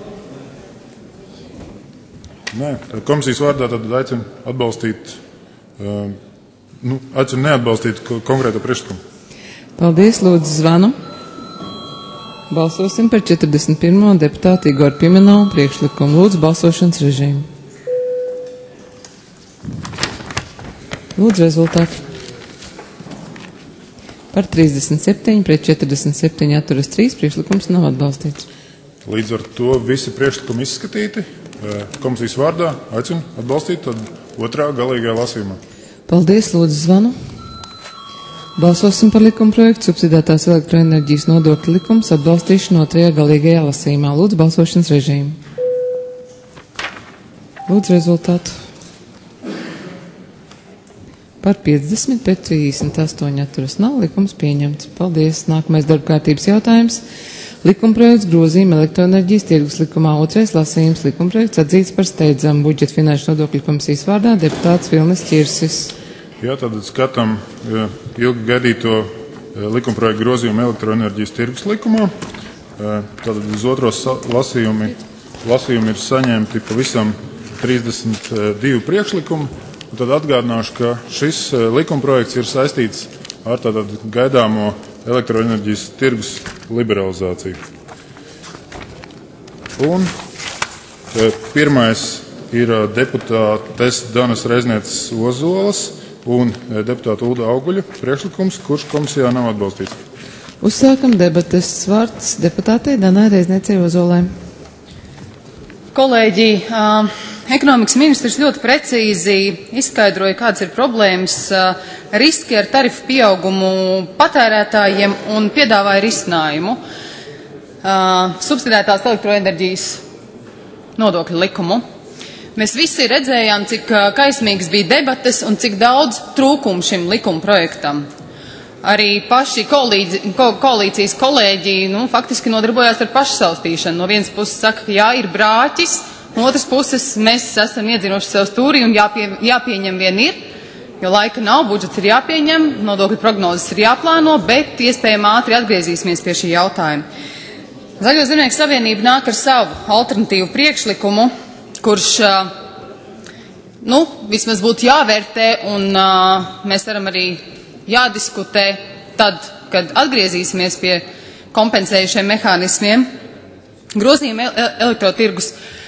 Nē, komisijas vārdā tad aicinu atbalstīt, uh, nu, aicinu neatbalstīt konkrēto priekšlikumu.
Paldies, lūdzu zvanu. Balsosim par četrdesmit pirmo deputātu Igoru Pimenovu priekšlikumu. Lūdzu balsošanas režīmu. Lūdzu rezultātu. Par trīsdesmit septiņi pret četrdesmit septiņi atturas trīs priekšlikums nav atbalstīts.
Līdz ar to visi priekšlikumi izskatīti. Komisijas vārdā aicinu atbalstīt tad otrā galīgajā lasījumā.
Paldies, lūdzu zvanu. Balsosim par likuma projektu subsidētās elektroenerģijas nodokļa likums atbalstīšanu otrajā galīgajā lasījumā. Lūdzu balsošanas režīmu. Lūdzu rezultātu. Par piecdesmit pret trīsdesmit astoņi atturas nav, likums pieņemts. Paldies. Nākamais darba kārtības jautājums. Likumprojekts grozījuma elektroenerģijas tirgus likumā otrais lasījums. Likumprojekts atzīts par steidzamu budžeta finanšu nodokļu komisijas vārdā deputāts Vilnis Ķirsis.
Jā, tad skatām ilgi gaidīto likumprojektu grozījumu elektroenerģijas tirgus likumā. Tad uz otros lasījumi, lasījumi ir saņemti pavisam trīsdesmit divi priekšlikumi. Un tad atgādināšu, ka šis likumprojekts ir saistīts ar tātad gaidāmo elektroenerģijas tirgus liberalizāciju. Un e, pirmais ir deputātes Danas Reiznieces Ozolas un e, deputāta Ulda Auguļa priekšlikums, kurš komisijā nav atbalstīts.
Uzsākam debates. Vārds deputātei Danai Reizniecei Ozolai.
Kolēģi, uh, ekonomikas ministrs ļoti precīzi izskaidroja, kādas ir problēmas, uh, riski ar tarifu pieaugumu patērētājiem un piedāvāja risinājumu. Uh, subsidētās elektroenerģijas nodokļu likumu. Mēs visi redzējām, cik uh, kaismīgas bija debates un cik daudz trūkumu šim likuma projektam. Arī paši kolīdzi, ko, koalīcijas kolēģi nu, faktiski nodarbojās ar pašsaustīšanu. No vienas puses saka, ka jā, ir brāķis, no otras puses mēs esam iedzinuši sev stūri un jāpie, jāpieņem vien ir, jo laika nav, budžets ir jāpieņem, nodokļu prognozes ir jāplāno, bet iespējami ātri atgriezīsimies pie šī jautājuma. Zaļo zemnieku savienība nāk ar savu alternatīvu priekšlikumu, kurš nu, vismaz būtu jāvērtē un uh, mēs varam arī jādiskutē tad, kad atgriezīsimies pie kompensējušiem mehānismiem. Grozījumi elektrotirgus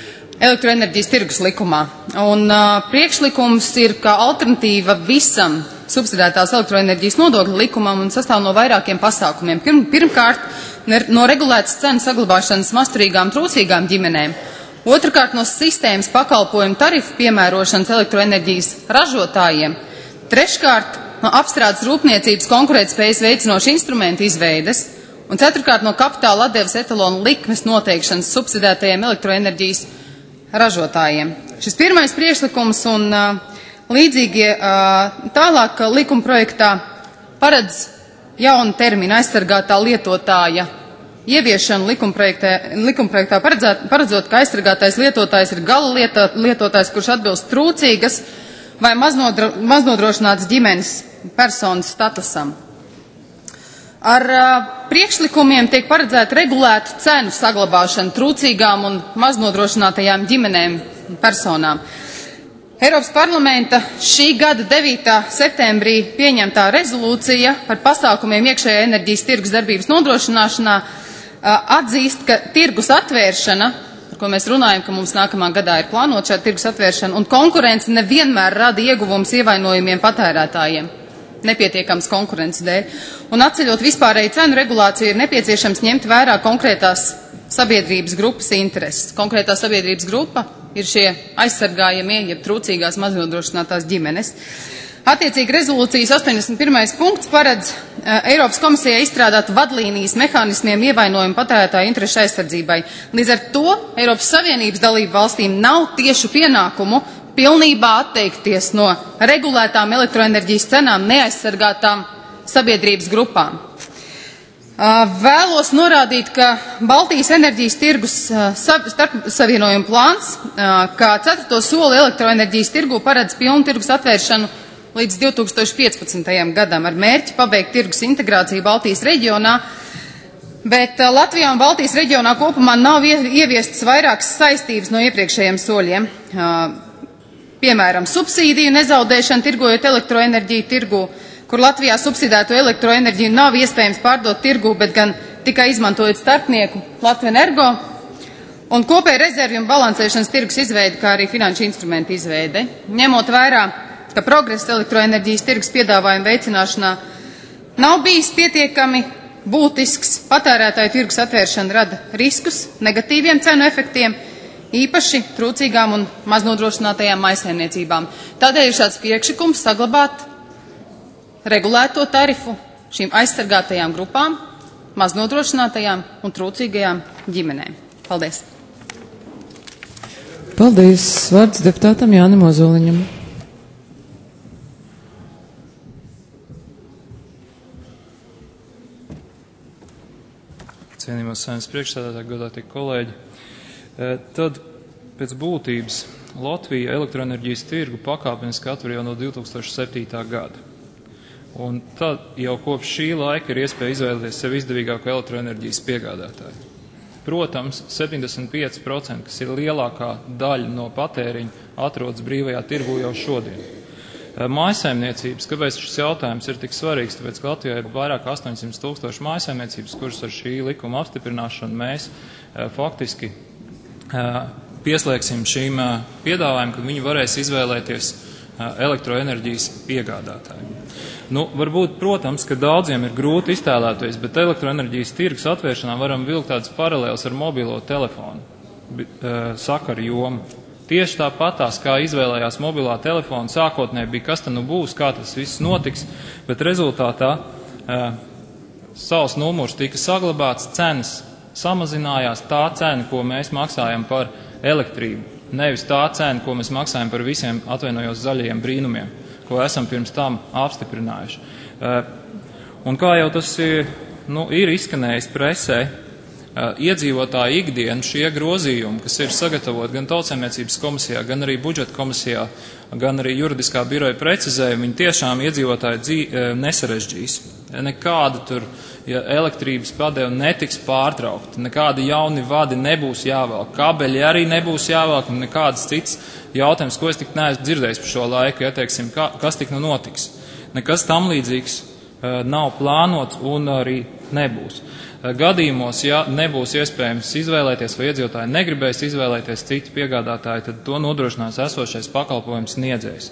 elektroenerģijas tirgus likumā. Un uh, priekšlikums ir kā alternatīva visam subsidētās elektroenerģijas nodokļa likumam un sastāv no vairākiem pasākumiem. Pirm, pirmkārt, no regulētas cenu saglabāšanas masturīgām trūcīgām ģimenēm. Otrakārt, no sistēmas pakalpojumu tarifu piemērošanas elektroenerģijas ražotājiem. Treškārt, no apstrādes rūpniecības konkurētspējas veicinošu instrumentu izveides. Un ceturkārt, no kapitāla atdevas etalonu likmes noteikšanas subsidētajiem elektroenerģijas ražotājiem. Šis pirmais priekšlikums un uh, līdzīgie uh, tālāk likuma projektā paredz jaunu terminu aizsargātā lietotāja ieviešanu likumprojektā, likumprojektā paredzēt, paredzot, ka aizsargātais lietotājs ir gala lieto, lietotājs, kurš atbilst trūcīgas vai maznodro, maznodrošinātas ģimenes personas statusam. Ar uh, priekšlikumiem tiek paredzēta regulētu cenu saglabāšana trūcīgām un maznodrošinātajām ģimenēm personām. Eiropas parlamenta šī gada devītā septembrī pieņemtā rezolūcija par pasākumiem iekšējā enerģijas tirgus darbības nodrošināšanā uh, atzīst, ka tirgus atvēršana, par ko mēs runājam, ka mums nākamā gadā ir plānot šāda tirgus atvēršana, un konkurence nevienmēr rada ieguvums ievainojumiem patērētājiem. Nepietiekams konkurences dēļ. Un atceļot vispārēju cenu regulāciju ir nepieciešams ņemt vērā konkrētās sabiedrības grupas intereses. Konkrētā sabiedrības grupa ir šie aizsargājamie, jeb trūcīgās maznodrošinātās ģimenes. Attiecīgi rezolūcijas astoņdesmit pirmais punkts paredz uh, Eiropas komisijai izstrādāt vadlīnijas mehānismiem ievainojumu patērētāju interešu aizsardzībai. Līdz ar to Eiropas Savienības dalību valstīm nav tiešu pienākumu pilnībā atteikties no regulētām elektroenerģijas cenām neaizsargātām sabiedrības grupām. Vēlos norādīt, ka Baltijas enerģijas tirgus starpsavienojuma plāns, kā ceturto soli elektroenerģijas tirgu paredz pilnu tirgus atvēršanu līdz divi tūkstoši piecpadsmitajam gadam ar mērķi pabeigt tirgus integrāciju Baltijas reģionā, bet Latvijā un Baltijas reģionā kopumā nav ieviestas vairākas saistības no iepriekšējiem soļiem. Piemēram, subsīdiju nezaudēšana tirgojot elektroenerģiju tirgu, kur Latvijā subsidēto elektroenerģiju nav iespējams pārdot tirgu, bet gan tikai izmantojot starpnieku Latvenergo, un kopēja rezervju un balansēšanas tirgus izveide, kā arī finanšu instrumentu izveide. Ņemot vērā, ka progress elektroenerģijas tirgus piedāvājuma veicināšanā nav bijis pietiekami būtisks, patērētāju tirgus atvēršana rada riskus negatīviem cenu efektiem, īpaši trūcīgām un maznodrošinātajām maisaimniecībām. Tādēļ ir šāds priekšlikums saglabāt regulēto tarifu šīm aizsargātajām grupām, maznodrošinātajām un trūcīgajām ģimenēm. Paldies!
Paldies! Vārds deputātam Jānim Ozoliņam.
Cienījumās saimnes priekšsēdētāji, godātie kolēģi. Tad pēc būtības Latvija elektroenerģijas tirgu pakāpeniski atver jau no divi tūkstoši septītā gada. Un tad jau kopš šī laika ir iespēja izvēlēties sev izdevīgāko elektroenerģijas piegādātāju. Protams, septiņdesmit pieci procenti, kas ir lielākā daļa no patēriņa, atrodas brīvajā tirgu jau šodien. Mājasaimniecības, kāpēc šis jautājums ir tik svarīgs, tāpēc, ka Latvijā ir vairāk astoņsimt tūkstoši mājasaimniecības, kuras ar šī likuma apstiprināšanu mēs faktiski pieslēgsim šīm piedāvājumam, kad viņi varēs izvēlēties elektroenerģijas piegādātāju. Nu, varbūt, protams, ka daudziem ir grūti iztēlēties, bet elektroenerģijas tirgus atvēršanā varam vilkt tādas paralēlas ar mobilo telefonu sakaru jomu. Tieši tāpatās, kā izvēlējās mobilā telefona, sākotnēji bija, kas tad nu būs, kā tas viss notiks, bet rezultātā savs numurs tika saglabāts, cenas samazinājās, tā cena, ko mēs maksājam par elektrību, nevis tā cena, ko mēs maksājam par visiem atvainojos zaļajiem brīnumiem, ko esam pirms tam apstiprinājuši. Un kā jau tas ir, nu, ir izskanējis presē, iedzīvotāju ikdienu šie grozījumi, kas ir sagatavoti gan Tautsaimniecības komisijā, gan arī budžeta komisijā, gan arī juridiskā biroja precizējumi, viņi tiešām iedzīvotāju dzīvi nesarežģīs. Nekāda tur, ja elektrības padeva netiks pārtraukta, nekādi jauni vadi nebūs jāvelk, kabeļi arī nebūs jāvelk un nekādas cits jautājums, ko es tik neesmu dzirdējis par šo laiku, ja teiksim, kā, kas tik nu notiks. Nekas tam līdzīgs uh, nav plānots un arī nebūs. Gadījumos, ja nebūs iespējams izvēlēties vai iedzīvotāji negribēs izvēlēties citu piegādātāju, tad to nodrošinās esošais pakalpojums sniedzējs.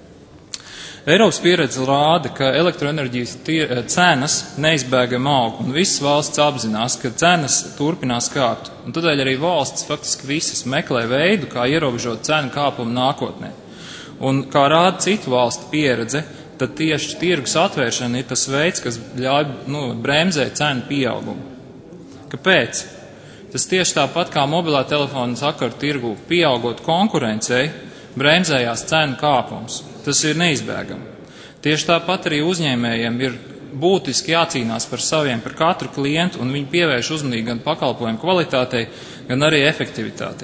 Eiropas pieredze rāda, ka elektroenerģijas cenas neizbēgami aug, un visas valsts apzinās, ka cenas turpinās kāpt. Un tādēļ arī valsts faktiski visas meklē veidu, kā ierobežot cenu kāpumu nākotnē. Un kā rāda citu valstu pieredze, tad tieši tirgus atvēršana ir tas veids, kas ļauj nu, bremzēt cenu pieaugumu. Kāpēc? Tas tieši tāpat kā mobilā telefona sakaru tirgu pieaugot konkurencei, bremzējās cenu kāpums. Tas ir neizbēgami. Tieši tāpat arī uzņēmējiem ir būtiski jācīnās par saviem, par katru klientu, un viņi pievērš uzmanību gan pakalpojumu kvalitātei, gan arī efektivitātei.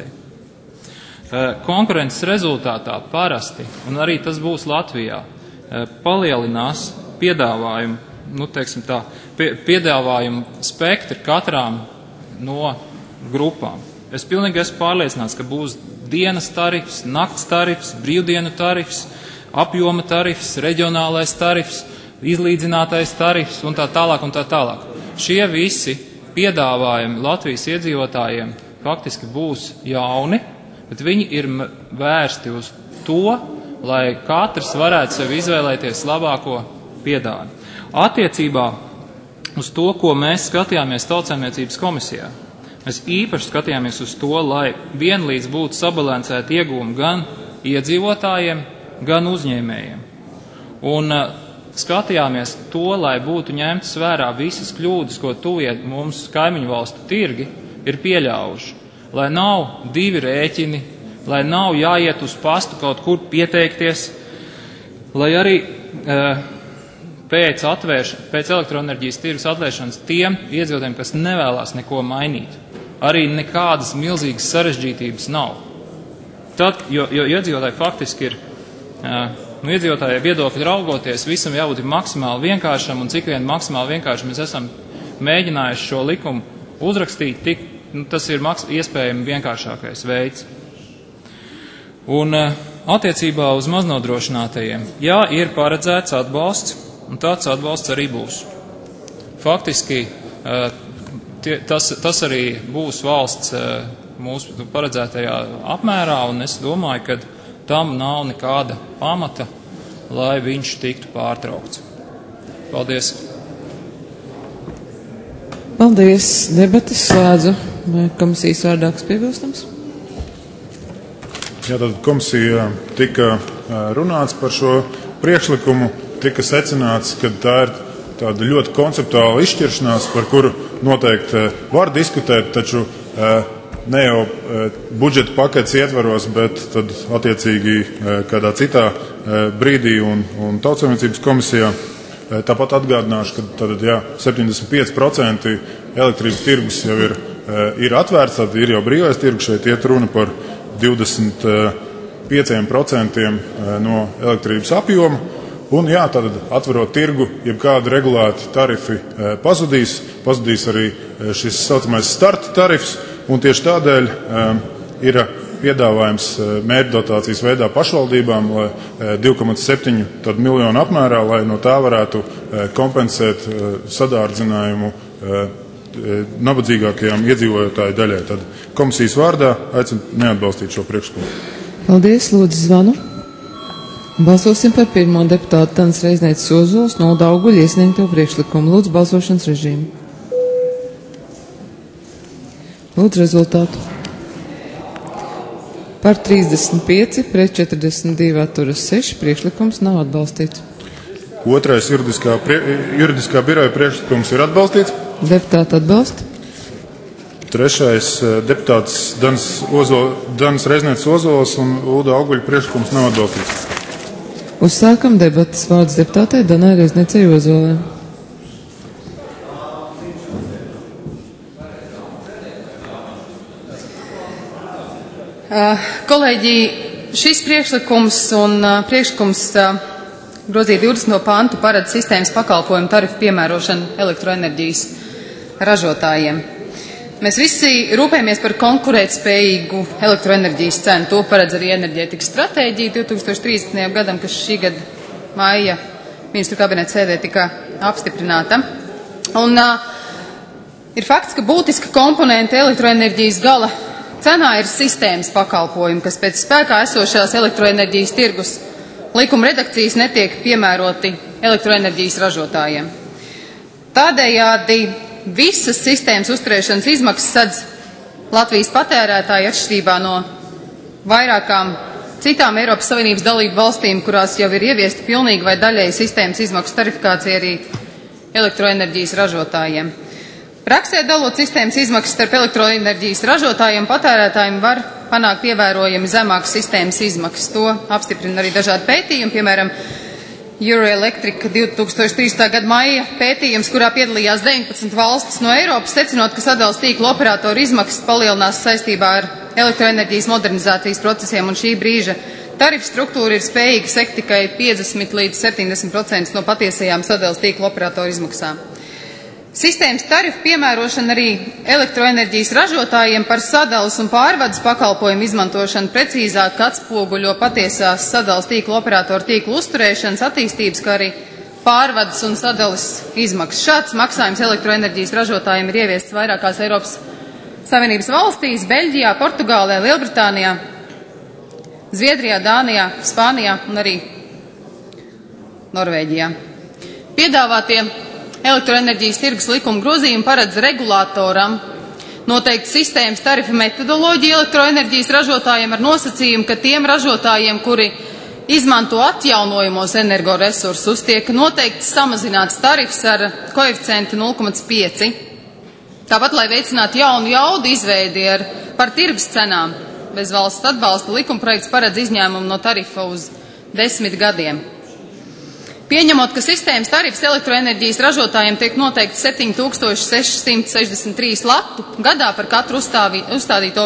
Konkurences rezultātā parasti, un arī tas būs Latvijā, palielinās piedāvājumu, nu, teiksim tā, piedāvājumu spektri katrām no grupām. Es pilnīgi esmu pārliecināts, ka būs dienas tarifs, nakts tarifs, brīvdienu tarifs, apjoma tarifs, reģionālais tarifs, izlīdzinātais tarifs un tā tālāk un tā tālāk. Šie visi piedāvājumi Latvijas iedzīvotājiem faktiski būs jauni, bet viņi ir vērsti uz to, lai katrs varētu sev izvēlēties labāko piedāvājumu. Attiecībā uz to, ko mēs skatījāmies Tautsaimniecības komisijā, mēs īpaši skatījāmies uz to, lai vienlīdz būtu sabalansēti iegūmi gan iedzīvotājiem, gan uzņēmējiem. Un uh, skatījāmies to, lai būtu ņemtas vērā visas kļūdas, ko tuvie mums kaimiņu valstu tirgi ir pieļaujuši. Lai nav divi rēķini, lai nav jāiet uz pastu kaut kur pieteikties, lai arī uh, pēc, atvērš, pēc elektroenerģijas tirgus atvēršanas tiem iedzīvotājiem, kas nevēlās neko mainīt, arī nekādas milzīgas sarežģītības nav. Tad, jo, jo iedzīvotāji faktiski ir Nu, iedzīvotāji viedokļi raugoties, visam jābūt maksimāli vienkāršam, un cik vien maksimāli vienkārši mēs esam mēģinājuši šo likumu uzrakstīt, tik, nu, tas ir maks, iespējami vienkāršākais veids. Un attiecībā uz maznodrošinātajiem, jā, ir paredzēts atbalsts, un tāds atbalsts arī būs. Faktiski tie, tas, tas arī būs valsts mūsu paredzētajā apmērā, un es domāju, ka tam nav nekāda pamata, lai viņš tiktu pārtraukts. Paldies!
Paldies! Debates slēdzu. Vai komisijas vārdā kas piebilstams?
Jā, tad komisija tika runāts par šo priekšlikumu, tika secināts, ka tā ir tāda ļoti konceptuāla izšķiršanās, par kuru noteikti var diskutēt, taču ne jau budžeta paketes ietvaros, bet tad attiecīgi kādā citā brīdī un, un Tautsaimniecības komisijā. Tāpat atgādināšu, ka tad, jā, septiņdesmit pieci procenti elektrības tirgus jau ir, ir atvērts, tad ir jau brīvais tirgus, šeit iet runa par divdesmit pieciem procentiem no elektrības apjoma. Un jā, tad atverot tirgu, jebkādi regulēti tarifi pazudīs, pazudīs arī šis saucamais starta tarifs. Un tieši tādēļ um, ir piedāvājums mērķdotācijas veidā pašvaldībām, lai divi komats septiņi miljonu apmērā, lai no tā varētu kompensēt sadārdzinājumu nabadzīgākajām iedzīvotāju daļai. Tad komisijas vārdā aicinu neatbalstīt šo priekšlikumu.
Paldies, lūdzu zvanu. Balsosim par pirmo deputātu Tanas Reiznieces Ozols no Dauguļa iesniegto priekšlikumu. Lūdzu balsošanas režīmu. Lūdzu rezultātu. Par trīsdesmit pieci, pret četrdesmit divi atturas seši, priekšlikums nav atbalstīts.
Otrais juridiskā, prie, juridiskā biroja priekšlikums ir atbalstīts.
Deputāti atbalsta.
Trešais deputāts Danis, Ozo, Danis Reiznieces Ozols un Ulda Auguļa priekšlikums nav atbalstīts.
Uzsākam debatas. Vārds deputātei Danai Reizniecei Ozolē.
Uh, kolēģi, šis priekšlikums un uh, priekšlikums uh, grozīt divdesmito pantu paredz sistēmas pakalpojumu tarifu piemērošanu elektroenerģijas ražotājiem. Mēs visi rūpējamies par konkurētspējīgu elektroenerģijas cenu. To paredz arī enerģētikas stratēģija divi tūkstoši trīsdesmitajam gadam, kas šī gada māja ministru kabineta sēdē tika apstiprināta. Un uh, Ir fakts, ka būtiska komponente elektroenerģijas gala cenā ir sistēmas pakalpojumi, kas pēc spēkā esošās elektroenerģijas tirgus likuma redakcijas netiek piemēroti elektroenerģijas ražotājiem. Tādējādi visas sistēmas uzturēšanas izmaksas sadz Latvijas patērētāji atšķirībā no vairākām citām Eiropas Savienības dalību valstīm, kurās jau ir ieviesta pilnīgi vai daļēji sistēmas izmaksu tarifikācija arī elektroenerģijas ražotājiem. Praksē dalot sistēmas izmaksas starp elektroenerģijas ražotājiem un patērētājiem var panākt ievērojami zemākas sistēmas izmaksas. To apstiprina arī dažādi pētījumi, piemēram, Euroelectric divi tūkstoši trīsdesmitā gada maija pētījums, kurā piedalījās deviņpadsmit valstis no Eiropas, secinot, ka sadales tīkla operatoru izmaksas palielinās saistībā ar elektroenerģijas modernizācijas procesiem, un šī brīža tarifu struktūra ir spējīga sekt tikai piecdesmit līdz septiņdesmit procenti no patiesajām sadales tīkla operatoru izmaksām. Sistēmas tarifu piemērošana arī elektroenerģijas ražotājiem par sadales un pārvades pakalpojumu izmantošanu precīzāk atspoguļo patiesās sadales tīkla operatoru tīklu uzturēšanas attīstības, kā arī pārvades un sadales izmaksas. Šāds maksājums elektroenerģijas ražotājiem ir ieviests vairākās Eiropas Savienības valstīs – Beļģijā, Portugālē, Lielbritānijā, Zviedrijā, Dānijā, Spānijā un arī Norvēģijā. Piedāvātie elektroenerģijas tirgus likuma grozījumi paredz regulātoram noteikt sistēmas tarifa metodoloģiju elektroenerģijas ražotājiem ar nosacījumu, ka tiem ražotājiem, kuri izmanto atjaunojamos energoresursus, tiek noteikts samazināts tarifs ar koeficientu nulle komats pieci. Tāpat, lai veicinātu jaunu jaudu izveidi ar, par tirgus cenām, bez valsts atbalsta likumprojekts paredz izņēmumu no tarifa uz desmit gadiem. Pieņemot, ka sistēmas tarifs elektroenerģijas ražotājiem tiek noteikts septiņi tūkstoši seši simti sešdesmit trīs latu gadā par katru uzstāvī, uzstādīto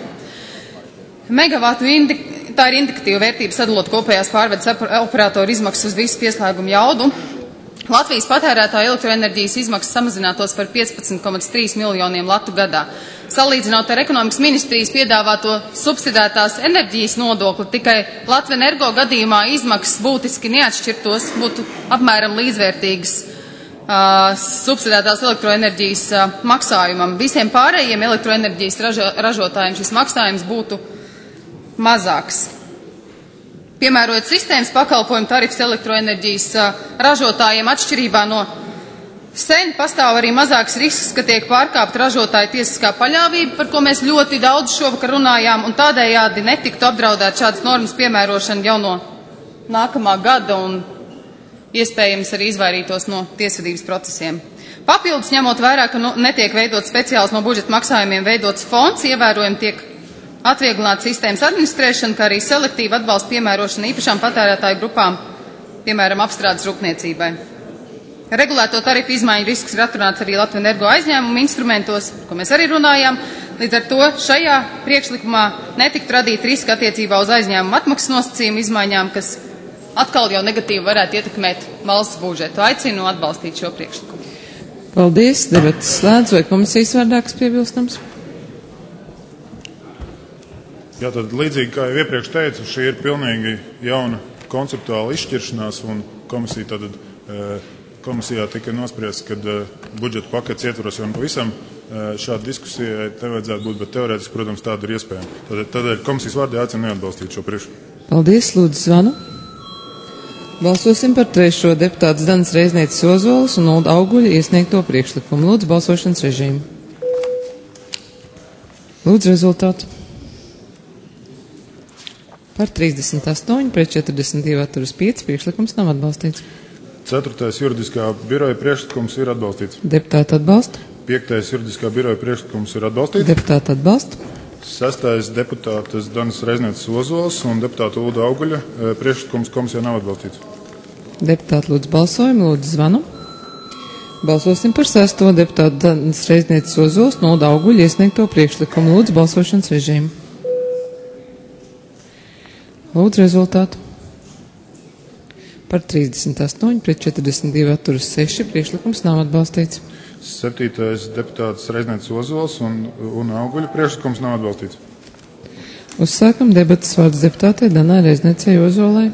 megavatu, indi, tā ir indikatīva vērtība sadalot kopējās pārvedes operatoru izmaksas uz visu pieslēgumu jaudu. Latvijas patērētāja elektroenerģijas izmaksas samazinātos par piecpadsmit komats trīs miljoniem latu gadā. Salīdzinot ar ekonomikas ministrijas piedāvāto subsidētās enerģijas nodokli, tikai Latvenergo gadījumā izmaksas būtiski neatšķirtos, būtu apmēram līdzvērtīgas uh, subsidētās elektroenerģijas uh, maksājumam. Visiem pārējiem elektroenerģijas ražo, ražotājiem šis maksājums būtu mazāks. Piemērojot sistēmas pakalpojumu tarifs elektroenerģijas uh, ražotājiem atšķirībā no sen pastāv arī mazāks risks, ka tiek pārkāpta ražotāja tiesiskā paļāvība, par ko mēs ļoti daudz šovakar runājām, un tādējādi netiktu apdraudēt šādas normas piemērošana jau no nākamā gada un iespējams arī izvairītos no tiesvedības procesiem. Papildus ņemot vērā, ka nu, netiek veidot speciāls no budžeta maksājumiem veidots fonds, ievērojami tiek atvieglināta sistēmas administrēšana, kā arī selektīva atbalsta piemērošana īpašām patērētāju grupām, piemēram, apstrādes rūpniecībai. Regulēto tarifu izmaiņu risks ir atrunāts arī Latvenergo aizņēmumu instrumentos, ko mēs arī runājām. Līdz ar to šajā priekšlikumā netiktu radīt riska attiecībā uz aizņēmumu atmaksas nosacījumu izmaiņām, kas atkal jau negatīvi varētu ietekmēt valsts budžetu. Aicinu atbalstīt šo priekšlikumu.
Paldies. Debatas slēdz. Vai komisijas vārdā kas piebilstams?
Jā, tad līdzīgi kā jau iepriekš teicu, šī ir pilnīgi jauna konceptuāla izšķiršanās, un komisija tad e, komisijā tika nospriests, ka e, budžeta paketes ietvaros jau pavisam e, šāda diskusija te vajadzētu būt, bet teorētiski, protams, tāda ir iespējama. Tad, tādēļ komisijas vārdā aicinu neatbalstīt šo priekšlikumu.
Paldies, lūdzu zvanu. Balsosim par trešo deputātas Danas Reiznieces Ozolas un Ulda Auguļa iesniegto priekšlikumu. Lūdzu balsošanas režīmu. Lūdzu rezultātu. Par trīsdesmit astoņi pret četrdesmit divi atturas pieci priekšlikums nav atbalstīts.
Ceturtais juridiskā biroja priekšlikums ir atbalstīts.
Deputāti atbalsta.
Piektais juridiskā biroja priekšlikums ir atbalstīts.
Deputāti atbalsta.
Sestais deputātes Danas Reiznieces Ozolas un deputāta Ulda Auguļa priekšlikums komisijā nav atbalstīts.
Deputāti lūdzu balsojumu, lūdzu zvanu. Balsosim par sesto deputātu Danas Reiznieces Ozolas un Ulda Auguļa iesniegto priekšlikumu. Lūdzu balsošanas režīmu. Lūdzu rezultātu. Par trīsdesmit astoņi pret četrdesmit divi atturas seši priekšlikums nav atbalstīts.
Septītais deputāts Reiznieces Ozolas un, un Auguļa priekšlikums nav atbalstīts.
Uzsākam debatas vārds deputātei Danai Reizniecei Ozolai.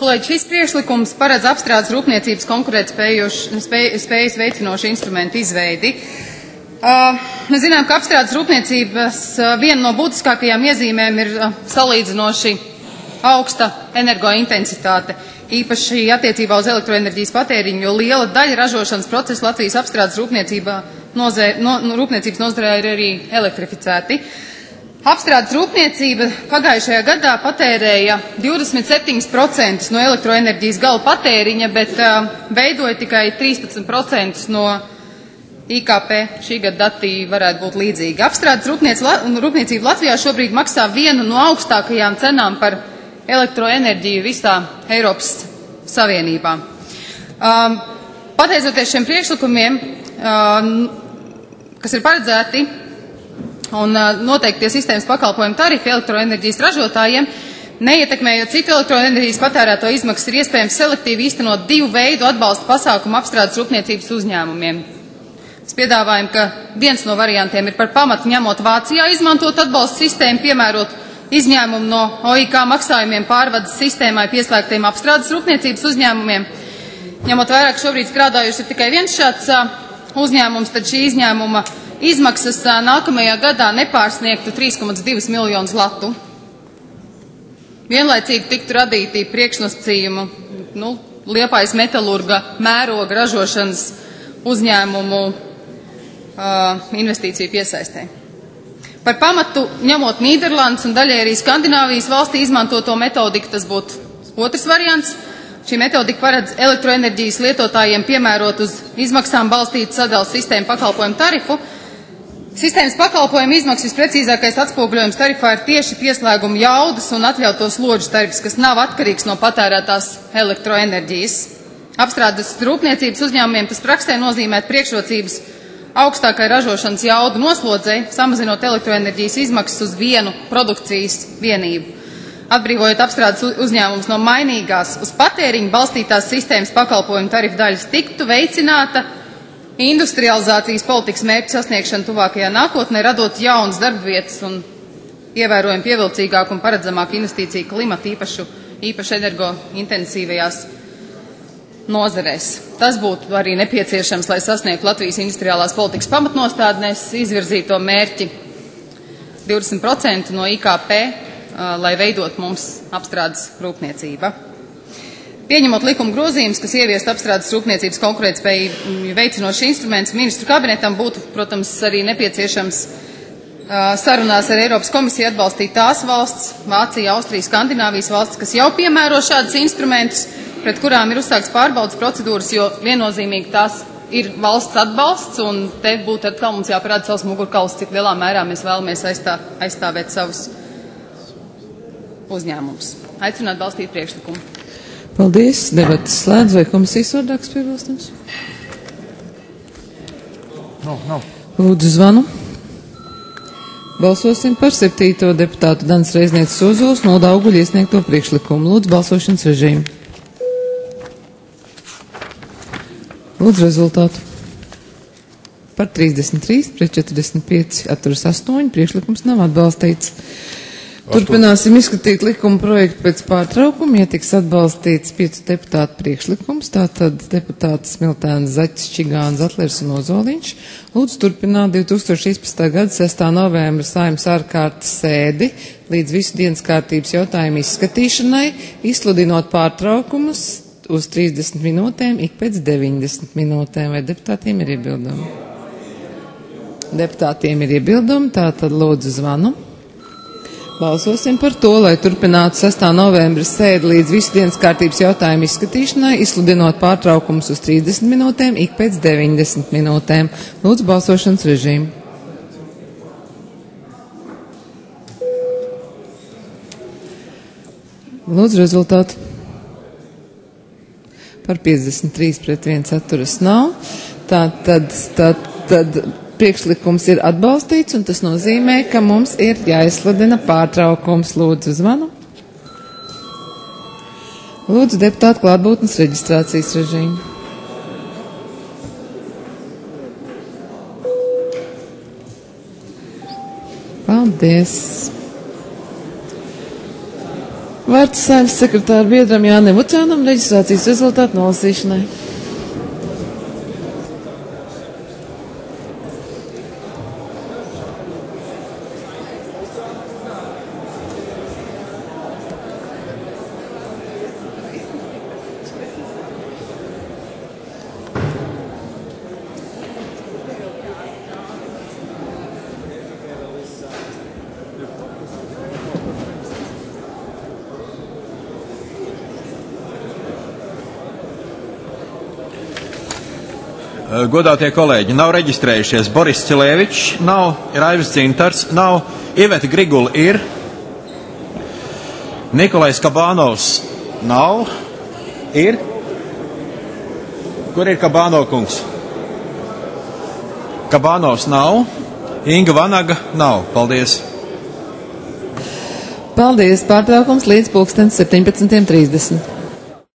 Kolēģi, šis priekšlikums paredz apstrādes rūpniecības konkurētspējas veicinošu instrumentu izveidi. Uh, mēs zinām, ka apstrādes rūpniecības uh, viena no būtiskākajām iezīmēm ir uh, salīdzinoši augsta energointensitāte, īpaši attiecībā uz elektroenerģijas patēriņu, jo liela daļa ražošanas procesa Latvijas apstrādes rūpniecībā nozē, no, no, rūpniecības nozarē ir arī elektrificēti. Apstrādes rūpniecība pagājušajā gadā patērēja divdesmit septiņi procenti no elektroenerģijas gala patēriņa, bet uh, veidoja tikai trīspadsmit procenti no I K P. Šī gada dati varētu būt līdzīgi. Apstrādes rūpniecība Latvijā šobrīd maksā vienu no augstākajām cenām par elektroenerģiju visā Eiropas Savienībā. Um, pateicoties šiem priekšlikumiem, um, kas ir paredzēti un uh, noteiktie sistēmas pakalpojumu tarifi elektroenerģijas ražotājiem, neietekmējot citu elektroenerģijas patērēto izmaksas, ir iespējams selektīvi īstenot divu veidu atbalsta pasākumu apstrādes rūpniecības uzņēmumiem. Mēs piedāvājam, ka viens no variantiem ir par pamatu ņemot Vācijā izmantot atbalsta sistēmu, piemērot izņēmumu no O I K maksājumiem pārvades sistēmai pieslēgtiem apstrādes rūpniecības uzņēmumiem. Ņemot vērā, ka šobrīd strādājuši ir tikai viens šāds uzņēmums, tad šī izņēmuma izmaksas nākamajā gadā nepārsniegtu trīs komats divi miljonus latu. Vienlaicīgi tiktu radīti priekšnosacījumu nu, Liepājas metalurga mēroga ražošanas uzņēmumu uh, investīciju piesaistē. Par pamatu ņemot Nīderlandes un daļai arī Skandināvijas valstī izmantoto metodiku, tas būtu otrs variants. Šī metodika paredz elektroenerģijas lietotājiem piemērot uz izmaksām balstītu sadalas sistēmu pakalpojumu tarifu. Sistēmas pakalpojumu izmaksas visprecīzākais atspoguļojums tarifā ir tieši pieslēguma jaudas un atļauto slodžu tarifs, kas nav atkarīgs no patērētās elektroenerģijas. Apstrādes rūpniecības uzņēmumiem tas praksē nozīmē priekšrocības augstākai ražošanas jaudu noslodzei, samazinot elektroenerģijas izmaksas uz vienu produkcijas vienību. Atbrīvojot apstrādes uzņēmumus no mainīgās uz patēriņu balstītās sistēmas pakalpojumu tarifu daļas, tiktu veicināta industrializācijas politikas mērķu sasniegšana tuvākajā nākotnē, radot jaunas darba vietas un ievērojami pievilcīgāku un paredzamāku investīciju klimatu īpašu, īpaši energointensīvajās nozarēs. Tas būtu arī nepieciešams, lai sasniegtu Latvijas industriālās politikas pamatnostādnēs izvirzīto mērķi divdesmit procenti no I K P, lai veidot mums apstrādes rūpniecība. Pieņemot likuma grozījumus, kas ieviest apstrādes rūpniecības konkurētspēju veicinošs instruments, ministru kabinetam būtu, protams, arī nepieciešams sarunās ar Eiropas komisiju atbalstīt tās valsts, Vācija, Austrija, Skandināvijas valsts, kas jau piemēro šādus instrumentus, pret kurām ir uzsākts pārbaudas procedūras, jo viennozīmīgi tās ir valsts atbalsts, un te būtu atkal mums jāparāda savs mugurkauls, cik lielā mērā mēs vēlamies aizstā, aizstāvēt savus uzņēmumus. Aicināt balstīt priekšlikumu.
Paldies. Debatas slēdz. Vai komisijas vārdāks piebilstams?
No, no.
Lūdzu zvanu. Balsosim par septīto deputātu Danas Reiznieces Ozols no Dauguļa iesniegto priekšlikumu. Lūdzu balsošanas režīmu. Lūdzu rezultātu. Par trīsdesmit trīs, pret četrdesmit pieci, atturas astoņi, priekšlikums nav atbalstīts. Turpināsim izskatīt likuma projektu pēc pārtraukuma, ja tiks atbalstīts piecu deputātu priekšlikums, tātad deputāts Smiltēns, Zaķis, Čigāns, Atlers un Ozoliņš. Lūdzu turpināt divi tūkstoši trīspadsmitā gada sestā novembra Saeimas ārkārtas sēdi līdz visu dienas kārtības jautājumu izskatīšanai, izsludinot pārtraukumus uz trīsdesmit minūtēm, ik pēc deviņdesmit minūtēm. Vai deputātiem ir iebildumi? Deputātiem ir iebildumi, tātad lūdzu zvanu. Balsosim par to, lai turpinātu sestā novembra sēdi līdz visu dienas kārtības jautājumu izskatīšanai, izsludinot pārtraukumus uz trīsdesmit minūtēm, ik pēc deviņdesmit minūtēm. Lūdzu balsošanas režīmu. Lūdzu rezultātu. Par piecdesmit trīs pret viens atturas nav. Tātad, tad, tad priekšlikums ir atbalstīts, un tas nozīmē, ka mums ir jāizsludina pārtraukums. Lūdzu zvanu. Lūdzu deputātu klātbūtnes reģistrācijas režīmu. Paldies. Vārds Saeimas sekretāra biedram Jānim Ucānam reģistrācijas rezultātu nolasīšanai.
Godātie kolēģi, nav reģistrējušies Boris Cilēvičs, nav, Raivis Dzintars, nav, Iveta Grigula ir, Nikolais Kabānovs nav, ir, kur ir Kabāno kungs? Kabānovs nav, Inga Vanaga nav. Paldies.
Paldies, pārtraukums līdz pulkstens septiņpadsmitiem trīsdesmit.